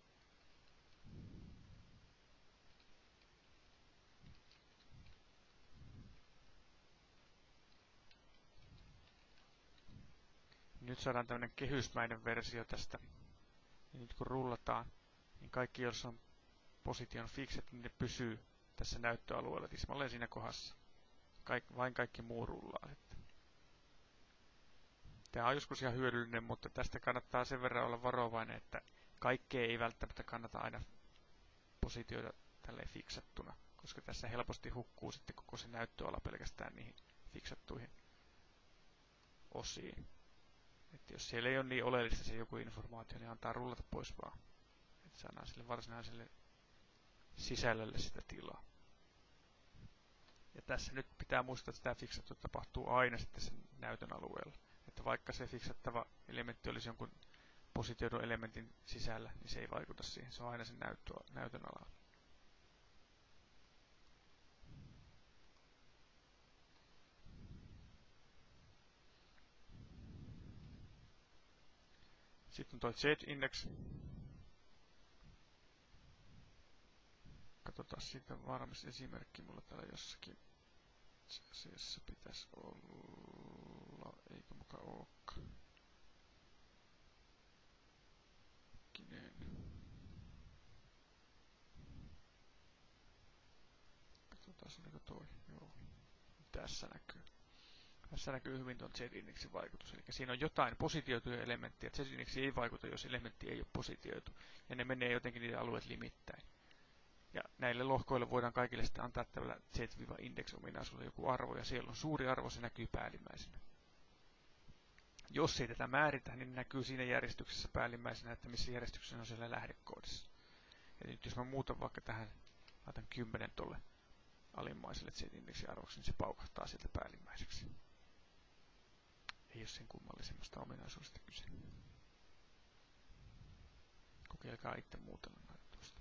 Nyt saadaan tämmöinen kehysmäinen versio tästä. Ja nyt kun rullataan, niin kaikki, jos on position fixed, niin ne pysyy tässä näyttöalueella tismalleen siinä kohdassa. Kaik, vain kaikki muu rullaa sitten. Tämä on joskus ihan hyödyllinen, mutta tästä kannattaa sen verran olla varovainen, että kaikkea ei välttämättä kannata aina positioida tälleen fiksattuna, koska tässä helposti hukkuu sitten koko se näyttöala pelkästään niihin fiksattuihin osiin. Että jos siellä ei ole niin oleellista se joku informaatio, niin antaa rullata pois vaan. Että saadaan sille varsinaiselle sisällölle sitä tilaa. Ja tässä nyt pitää muistaa, että tämä fiksattu tapahtuu aina sitten sen näytön alueella. Että vaikka se fiksattava elementti olisi jonkun positioidun elementin sisällä, niin se ei vaikuta siihen. Se on aina sen näyttö, näytön alalla. Sitten on tuo Z-index. Katsotaan siitä varmis esimerkki mulla täällä jossakin. Itse asiassa pitäisi olla, eikö muka olekaan. Hetkinen. Katsotaan, oliko toi. Joo. Tässä näkyy. Tässä näkyy hyvin tuon Z-indeksin vaikutus. Eli siinä on jotain positioituja elementtiä. Z-indeksi ei vaikuta, jos elementti ei ole positioitu. Ja ne menee jotenkin niiden alueet limittäin. Ja näille lohkoille voidaan kaikille sitten antaa tällä Z-index-ominaisuudella joku arvo. Ja siellä on suuri arvo, se näkyy päällimmäisenä. Jos ei tätä määritä, niin näkyy siinä järjestyksessä päällimmäisenä, että missä järjestyksessä on siellä lähdekoodissa. Eli nyt jos mä muutan vaikka tähän, laitan kymmenen tolle alimmaiselle Z-indeksin arvoksi, niin se paukahtaa sieltä päällimmäiseksi. Ei ole sen kummallisemmasta ominaisuudesta kyse. Kokeilkaa itse muutella näitä tuosta.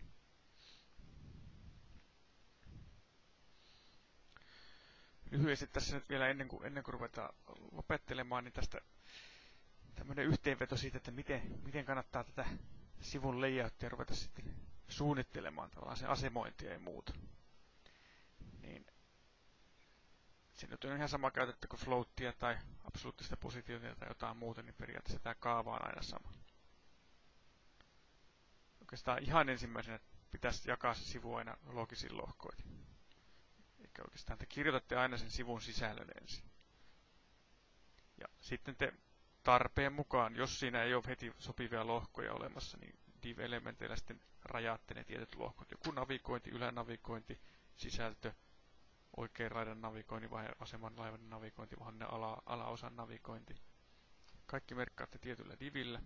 Lyhyesti tässä nyt vielä ennen kuin, ennen kuin ruvetaan lopettelemaan, niin tästä tämmöinen yhteenveto siitä, että miten, miten kannattaa tätä sivun layouttia ruveta sitten suunnittelemaan, tavallaan sen asemointia ja muuta. Niin Se nyt on ihan sama käytettäkö floattia tai absoluuttista positiota tai jotain muuta, niin periaatteessa tämä kaava on aina sama. Oikeastaan ihan ensimmäisenä pitäisi jakaa se sivu aina logisiin lohkoihin. Eli oikeastaan te kirjoitatte aina sen sivun sisällön ensin. Ja sitten te tarpeen mukaan, jos siinä ei ole heti sopivia lohkoja olemassa, niin div-elementeillä sitten rajaatte ne tietyt lohkot. Joku navigointi, ylänavigointi, sisältö, oikean raidan navigointi, vai aseman laivan navigointi, vai ala, alaosan navigointi. Kaikki merkkaatte tietyllä divillä.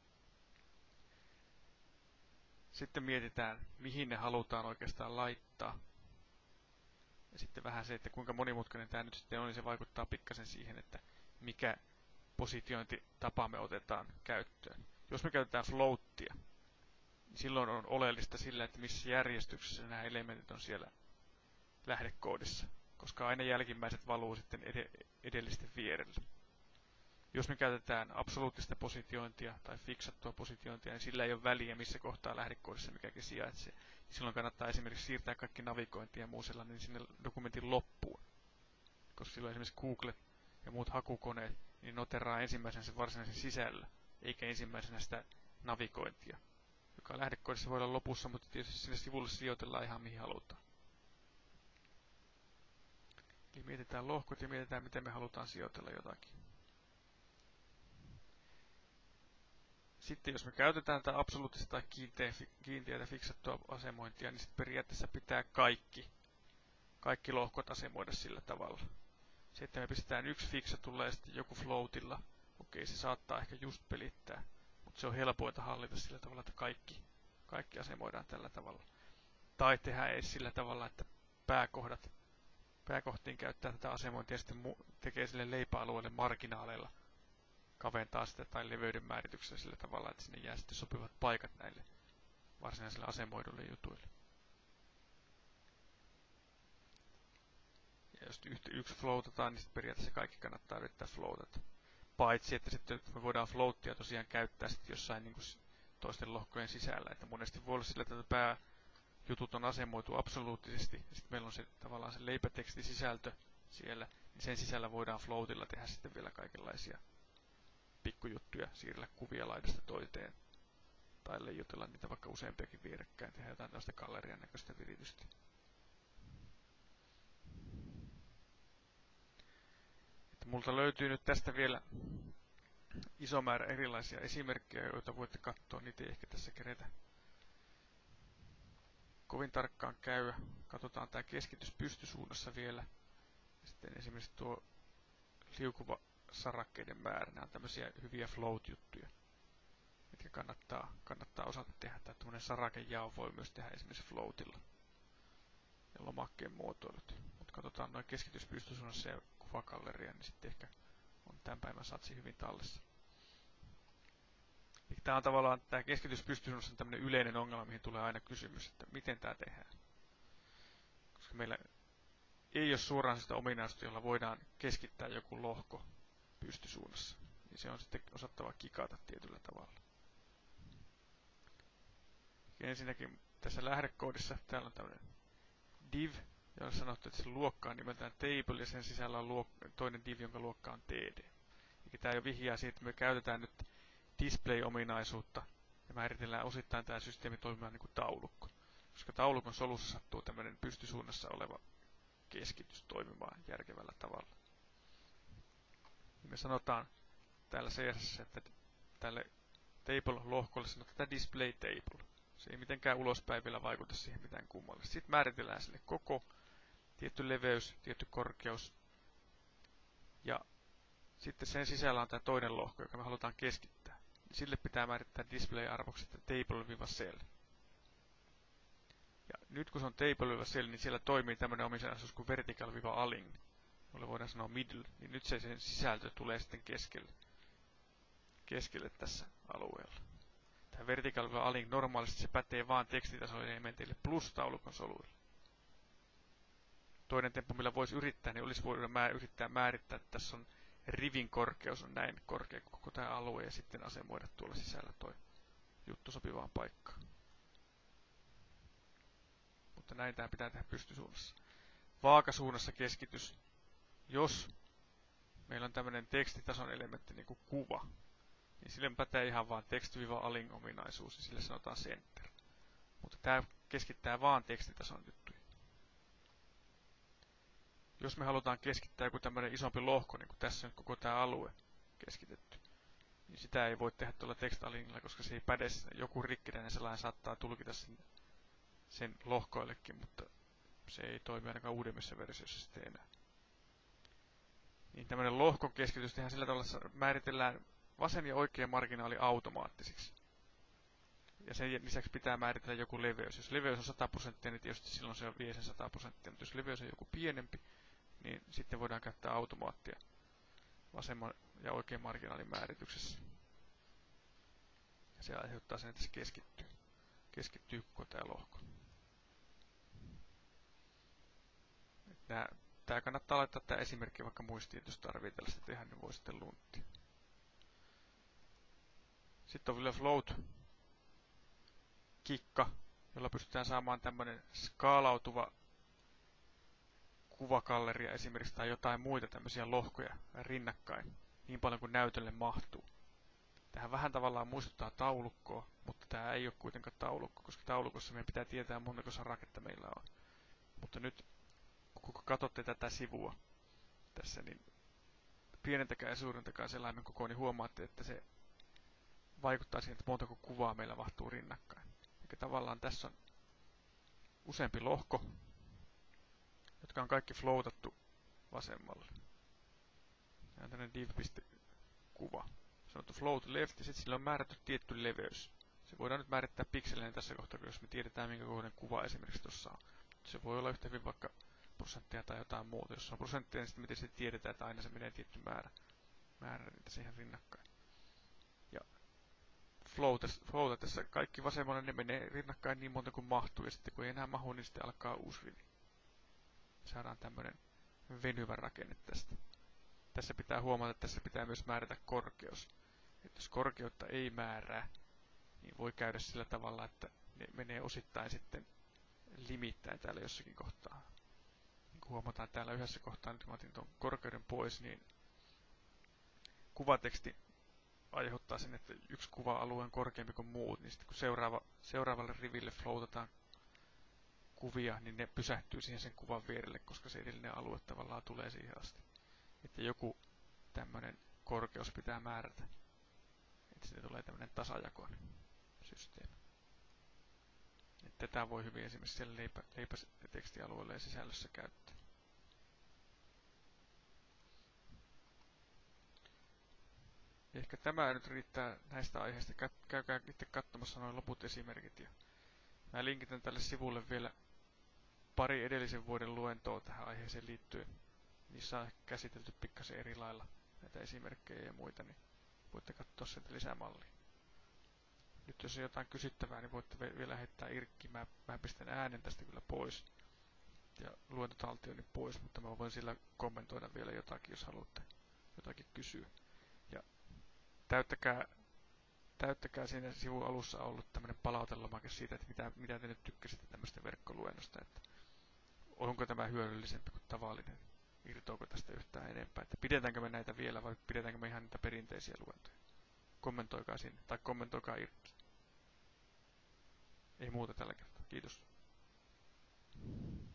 Sitten mietitään, mihin ne halutaan oikeastaan laittaa. Ja sitten vähän se, että kuinka monimutkainen tämä nyt sitten on, niin se vaikuttaa pikkasen siihen, että mikä positiointitapa me otetaan käyttöön. Jos me käytetään floattia, niin silloin on oleellista sillä, että missä järjestyksessä nämä elementit on siellä lähdekoodissa, koska aina jälkimmäiset valuu sitten ed- edellisten vierelle. Jos me käytetään absoluuttista positiointia tai fiksattua positiointia, niin sillä ei ole väliä, missä kohtaa lähdekoodissa mikäkin sijaitsee. Silloin kannattaa esimerkiksi siirtää kaikki navigointi ja muu sellainen sinne dokumentin loppuun. Koska silloin esimerkiksi Google ja muut hakukoneet niin noteraa ensimmäisenä sen varsinaisen sisällä, eikä ensimmäisenä sitä navigointia, joka lähdekoodissa voi olla lopussa, mutta tietysti sinne sivulle sijoitellaan ihan mihin halutaan. Eli mietitään lohkot ja mietitään, miten me halutaan sijoitella jotakin. Sitten jos me käytetään tätä absoluuttista tai kiinteää fiksattua asemointia, niin sitten periaatteessa pitää kaikki, kaikki lohkot asemoida sillä tavalla. Se, että me pistetään yksi fiksatulla ja sitten joku floatilla, okei, se saattaa ehkä just pelittää, mutta se on helpointa hallita sillä tavalla, että kaikki, kaikki asemoidaan tällä tavalla. Tai tehdään edes sillä tavalla, että pääkohdat, pääkohtiin käyttää tätä asemointia ja sitten tekee sille leipäalueelle marginaaleilla, kaventaa sitä tai leveyden määrityksellä sillä tavalla, että sinne jää sitten sopivat paikat näille varsinaisille asemoiduille jutuille. Ja jos yksi floatataan, niin sitten periaatteessa kaikki kannattaa yrittää floatata. Paitsi, että sitten me voidaan floattia tosiaan käyttää sitten jossain niin kuin toisten lohkojen sisällä. Että monesti voi olla sillä, että pääjutut on asemoitu absoluuttisesti. Ja sitten meillä on se, tavallaan se leipäteksti sisältö siellä. Niin sen sisällä voidaan floatilla tehdä sitten vielä kaikenlaisia pikkujuttuja, siirrellä kuvia laidasta toiteen. Tai leijutella niitä vaikka useampiakin vierekkäin, tehdä jotain tällaista gallerian näköistä viritystä. Multa löytyy nyt tästä vielä iso määrä erilaisia esimerkkejä, joita voitte katsoa. Niitä ei ehkä tässä keretä kovin tarkkaan käydä. Katsotaan tämä keskitys pystysuunnassa vielä. Sitten esimerkiksi tuo liukuva sarakkeiden määrä. Nämä on tämmöisiä hyviä float-juttuja, mitkä kannattaa, kannattaa osata tehdä. Tämä tämmöinen sarakejao voi myös tehdä esimerkiksi floatilla ja lomakkeen muotoilut. Mutta katsotaan noin keskitys pystysuunnassa ja kuvagalleria, niin sitten ehkä on tämän päivän satsi hyvin tallessa. Eli tämä on tavallaan, tämä keskitys pystysuunnassa on tämmöinen yleinen ongelma, mihin tulee aina kysymys, että miten tämä tehdään. Koska meillä ei ole suoraan sitä ominaisuutta, jolla voidaan keskittää joku lohko pystysuunnassa. Niin se on sitten osattava kikata tietyllä tavalla. Ja ensinnäkin tässä lähdekoodissa täällä on tämmöinen div, jolla sanottu, että se luokka on nimeltään table ja sen sisällä on luok- toinen div, jonka luokka on td. Eli tämä jo vihjaa siitä, että me käytetään nyt display-ominaisuutta ja määritellään osittain tämä systeemi toimimaan niin kuin taulukko. Koska taulukon solussa sattuu tämmöinen pystysuunnassa oleva keskitys toimimaan järkevällä tavalla. Me sanotaan täällä C S S, että tälle table-lohkolle sanotaan tätä display table. Se ei mitenkään ulospäin vielä vaikuta siihen mitään kummallista. Sitten määritellään sille koko, tietty leveys, tietty korkeus. Ja sitten sen sisällä on tämä toinen lohko, joka me halutaan keskittää. Sille pitää määrittää display-arvoksi table-cell. Ja nyt kun se on table-cell, niin siellä toimii tämmöinen ominaisuus kuin vertical-align, jolle voidaan sanoa middle, niin nyt se sen sisältö tulee sitten keskelle, keskelle tässä alueella. Tämä vertical-align normaalisti se pätee vain tekstitason elementeille plus taulukon soluille. Toinen temppu, millä voisi yrittää, niin olisi voinut yrittää määrittää, että tässä on rivin korkeus on näin korkea kuin koko tämä alue ja sitten asemoida tuolla sisällä toi juttu sopivaan paikkaan. Mutta näin tämä pitää tehdä pystysuunnassa. Vaakasuunnassa keskitys jos meillä on tämmöinen tekstitason elementti niin kuin kuva, niin sille pätee ihan vaan text-align-ominaisuus, ja sille sanotaan center. Mutta tämä keskittää vaan tekstitason juttuja. Jos me halutaan keskittää joku tämmöinen isompi lohko, niin kuin tässä on koko tämä alue keskitetty, niin sitä ei voi tehdä tuolla text-alignilla, koska se ei päde. Joku rikkinäinen sellainen saattaa tulkita sen, sen lohkoillekin, mutta se ei toimi ainakaan uudemmissa versioissa sitten enää. Niin tämmöinen lohkon keskitys tehdään sillä tavalla, että määritellään vasen ja oikea marginaali automaattisiksi. Ja sen lisäksi pitää määritellä joku leveys. Jos leveys on sata prosenttia, niin tietysti silloin se on vie sen sata prosenttia. Mutta jos leveys on joku pienempi, niin sitten voidaan käyttää automaattia vasemman ja oikean marginaalin määrityksessä. Ja se aiheuttaa sen, että se keskittyy. Keskittyy koko tämä lohko. Tämä kannattaa laittaa tämä esimerkki vaikka muistiin, että jos tarvitsee tällaista tehdä, niin voi sitten lunttia. Sitten on vielä float kikka, jolla pystytään saamaan tämmöinen skaalautuva kuvagalleria esimerkiksi tai jotain muita tämmöisiä lohkoja rinnakkain niin paljon kuin näytölle mahtuu. Tähän vähän tavallaan muistuttaa taulukkoa, mutta tämä ei ole kuitenkaan taulukko, koska taulukossa meidän pitää tietää montako saraketta meillä on. Mutta nyt kun katsotte tätä sivua tässä, niin pienentäkään ja suurentakaan selaimen koko, niin huomaatte, että se vaikuttaa siihen, että montako kuvaa meillä mahtuu rinnakkain. Eli tavallaan tässä on useampi lohko, jotka on kaikki floatattu vasemmalle. Tämä on tämmöinen div.kuva. Sanottu float left, ja sitten sillä on määrätty tietty leveys. Se voidaan nyt määrittää pikselleen tässä kohtaa, jos me tiedetään, minkä kokoinen kuva esimerkiksi tuossa on. Se voi olla yhtä hyvin vaikka prosenttia tai jotain muuta. Jos se on prosenttia, niin sitten me tietysti tiedetään, että aina se menee tietty määrä, määrä niitä siihen rinnakkain. Ja floatatessa kaikki vasemmalle ne menee rinnakkain niin monta kuin mahtuu, ja sitten kun ei enää mahu, niin sitten alkaa uusi rivi. Saadaan tämmöinen venyvä rakenne tästä. Tässä pitää huomata, että tässä pitää myös määrätä korkeus. Että jos korkeutta ei määrää, niin voi käydä sillä tavalla, että ne menee osittain sitten limittäin täällä jossakin kohtaa. Niin kuin huomataan täällä yhdessä kohtaa, nyt kun otin tuon korkeuden pois, niin kuvateksti aiheuttaa sen, että yksi kuva-alue on korkeampi kuin muut, niin sitten kun seuraava, seuraavalle riville floatataan kuvia, niin ne pysähtyy siihen sen kuvan vierelle, koska se edellinen alue tavallaan tulee siihen asti. Että joku tämmöinen korkeus pitää määrätä, että siitä tulee tämmöinen tasajakoinen systeemi. Että tätä voi hyvin esimerkiksi siellä leipä, leipätekstialueella ja sisällössä käyttää. Ehkä tämä nyt riittää näistä aiheista. Käykää itse katsomassa noin loput esimerkit. Ja mä linkitän tälle sivulle vielä pari edellisen vuoden luentoa tähän aiheeseen liittyen. Niissä on käsitelty pikkasen eri lailla näitä esimerkkejä ja muita, niin voitte katsoa sieltä lisämallia. Nyt jos on jotain kysyttävää, niin voitte vielä heittää irkki. Mä, mä pistän äänen tästä kyllä pois ja luentotaltioni pois, mutta mä voin sillä kommentoida vielä jotakin, jos haluatte jotakin kysyä. Ja täyttäkää, täyttäkää siinä sivun alussa ollut tämmöinen palautelomake siitä, että mitä, mitä te nyt tykkäsitte tämmöistä verkkoluennosta, että onko tämä hyödyllisempi kuin tavallinen, irtoako tästä yhtään enempää, että pidetäänkö me näitä vielä vai pidetäänkö me ihan niitä perinteisiä luentoja. Kommentoikaa sinne tai kommentoikaa irkki. Ei muuta tällä kertaa. Kiitos.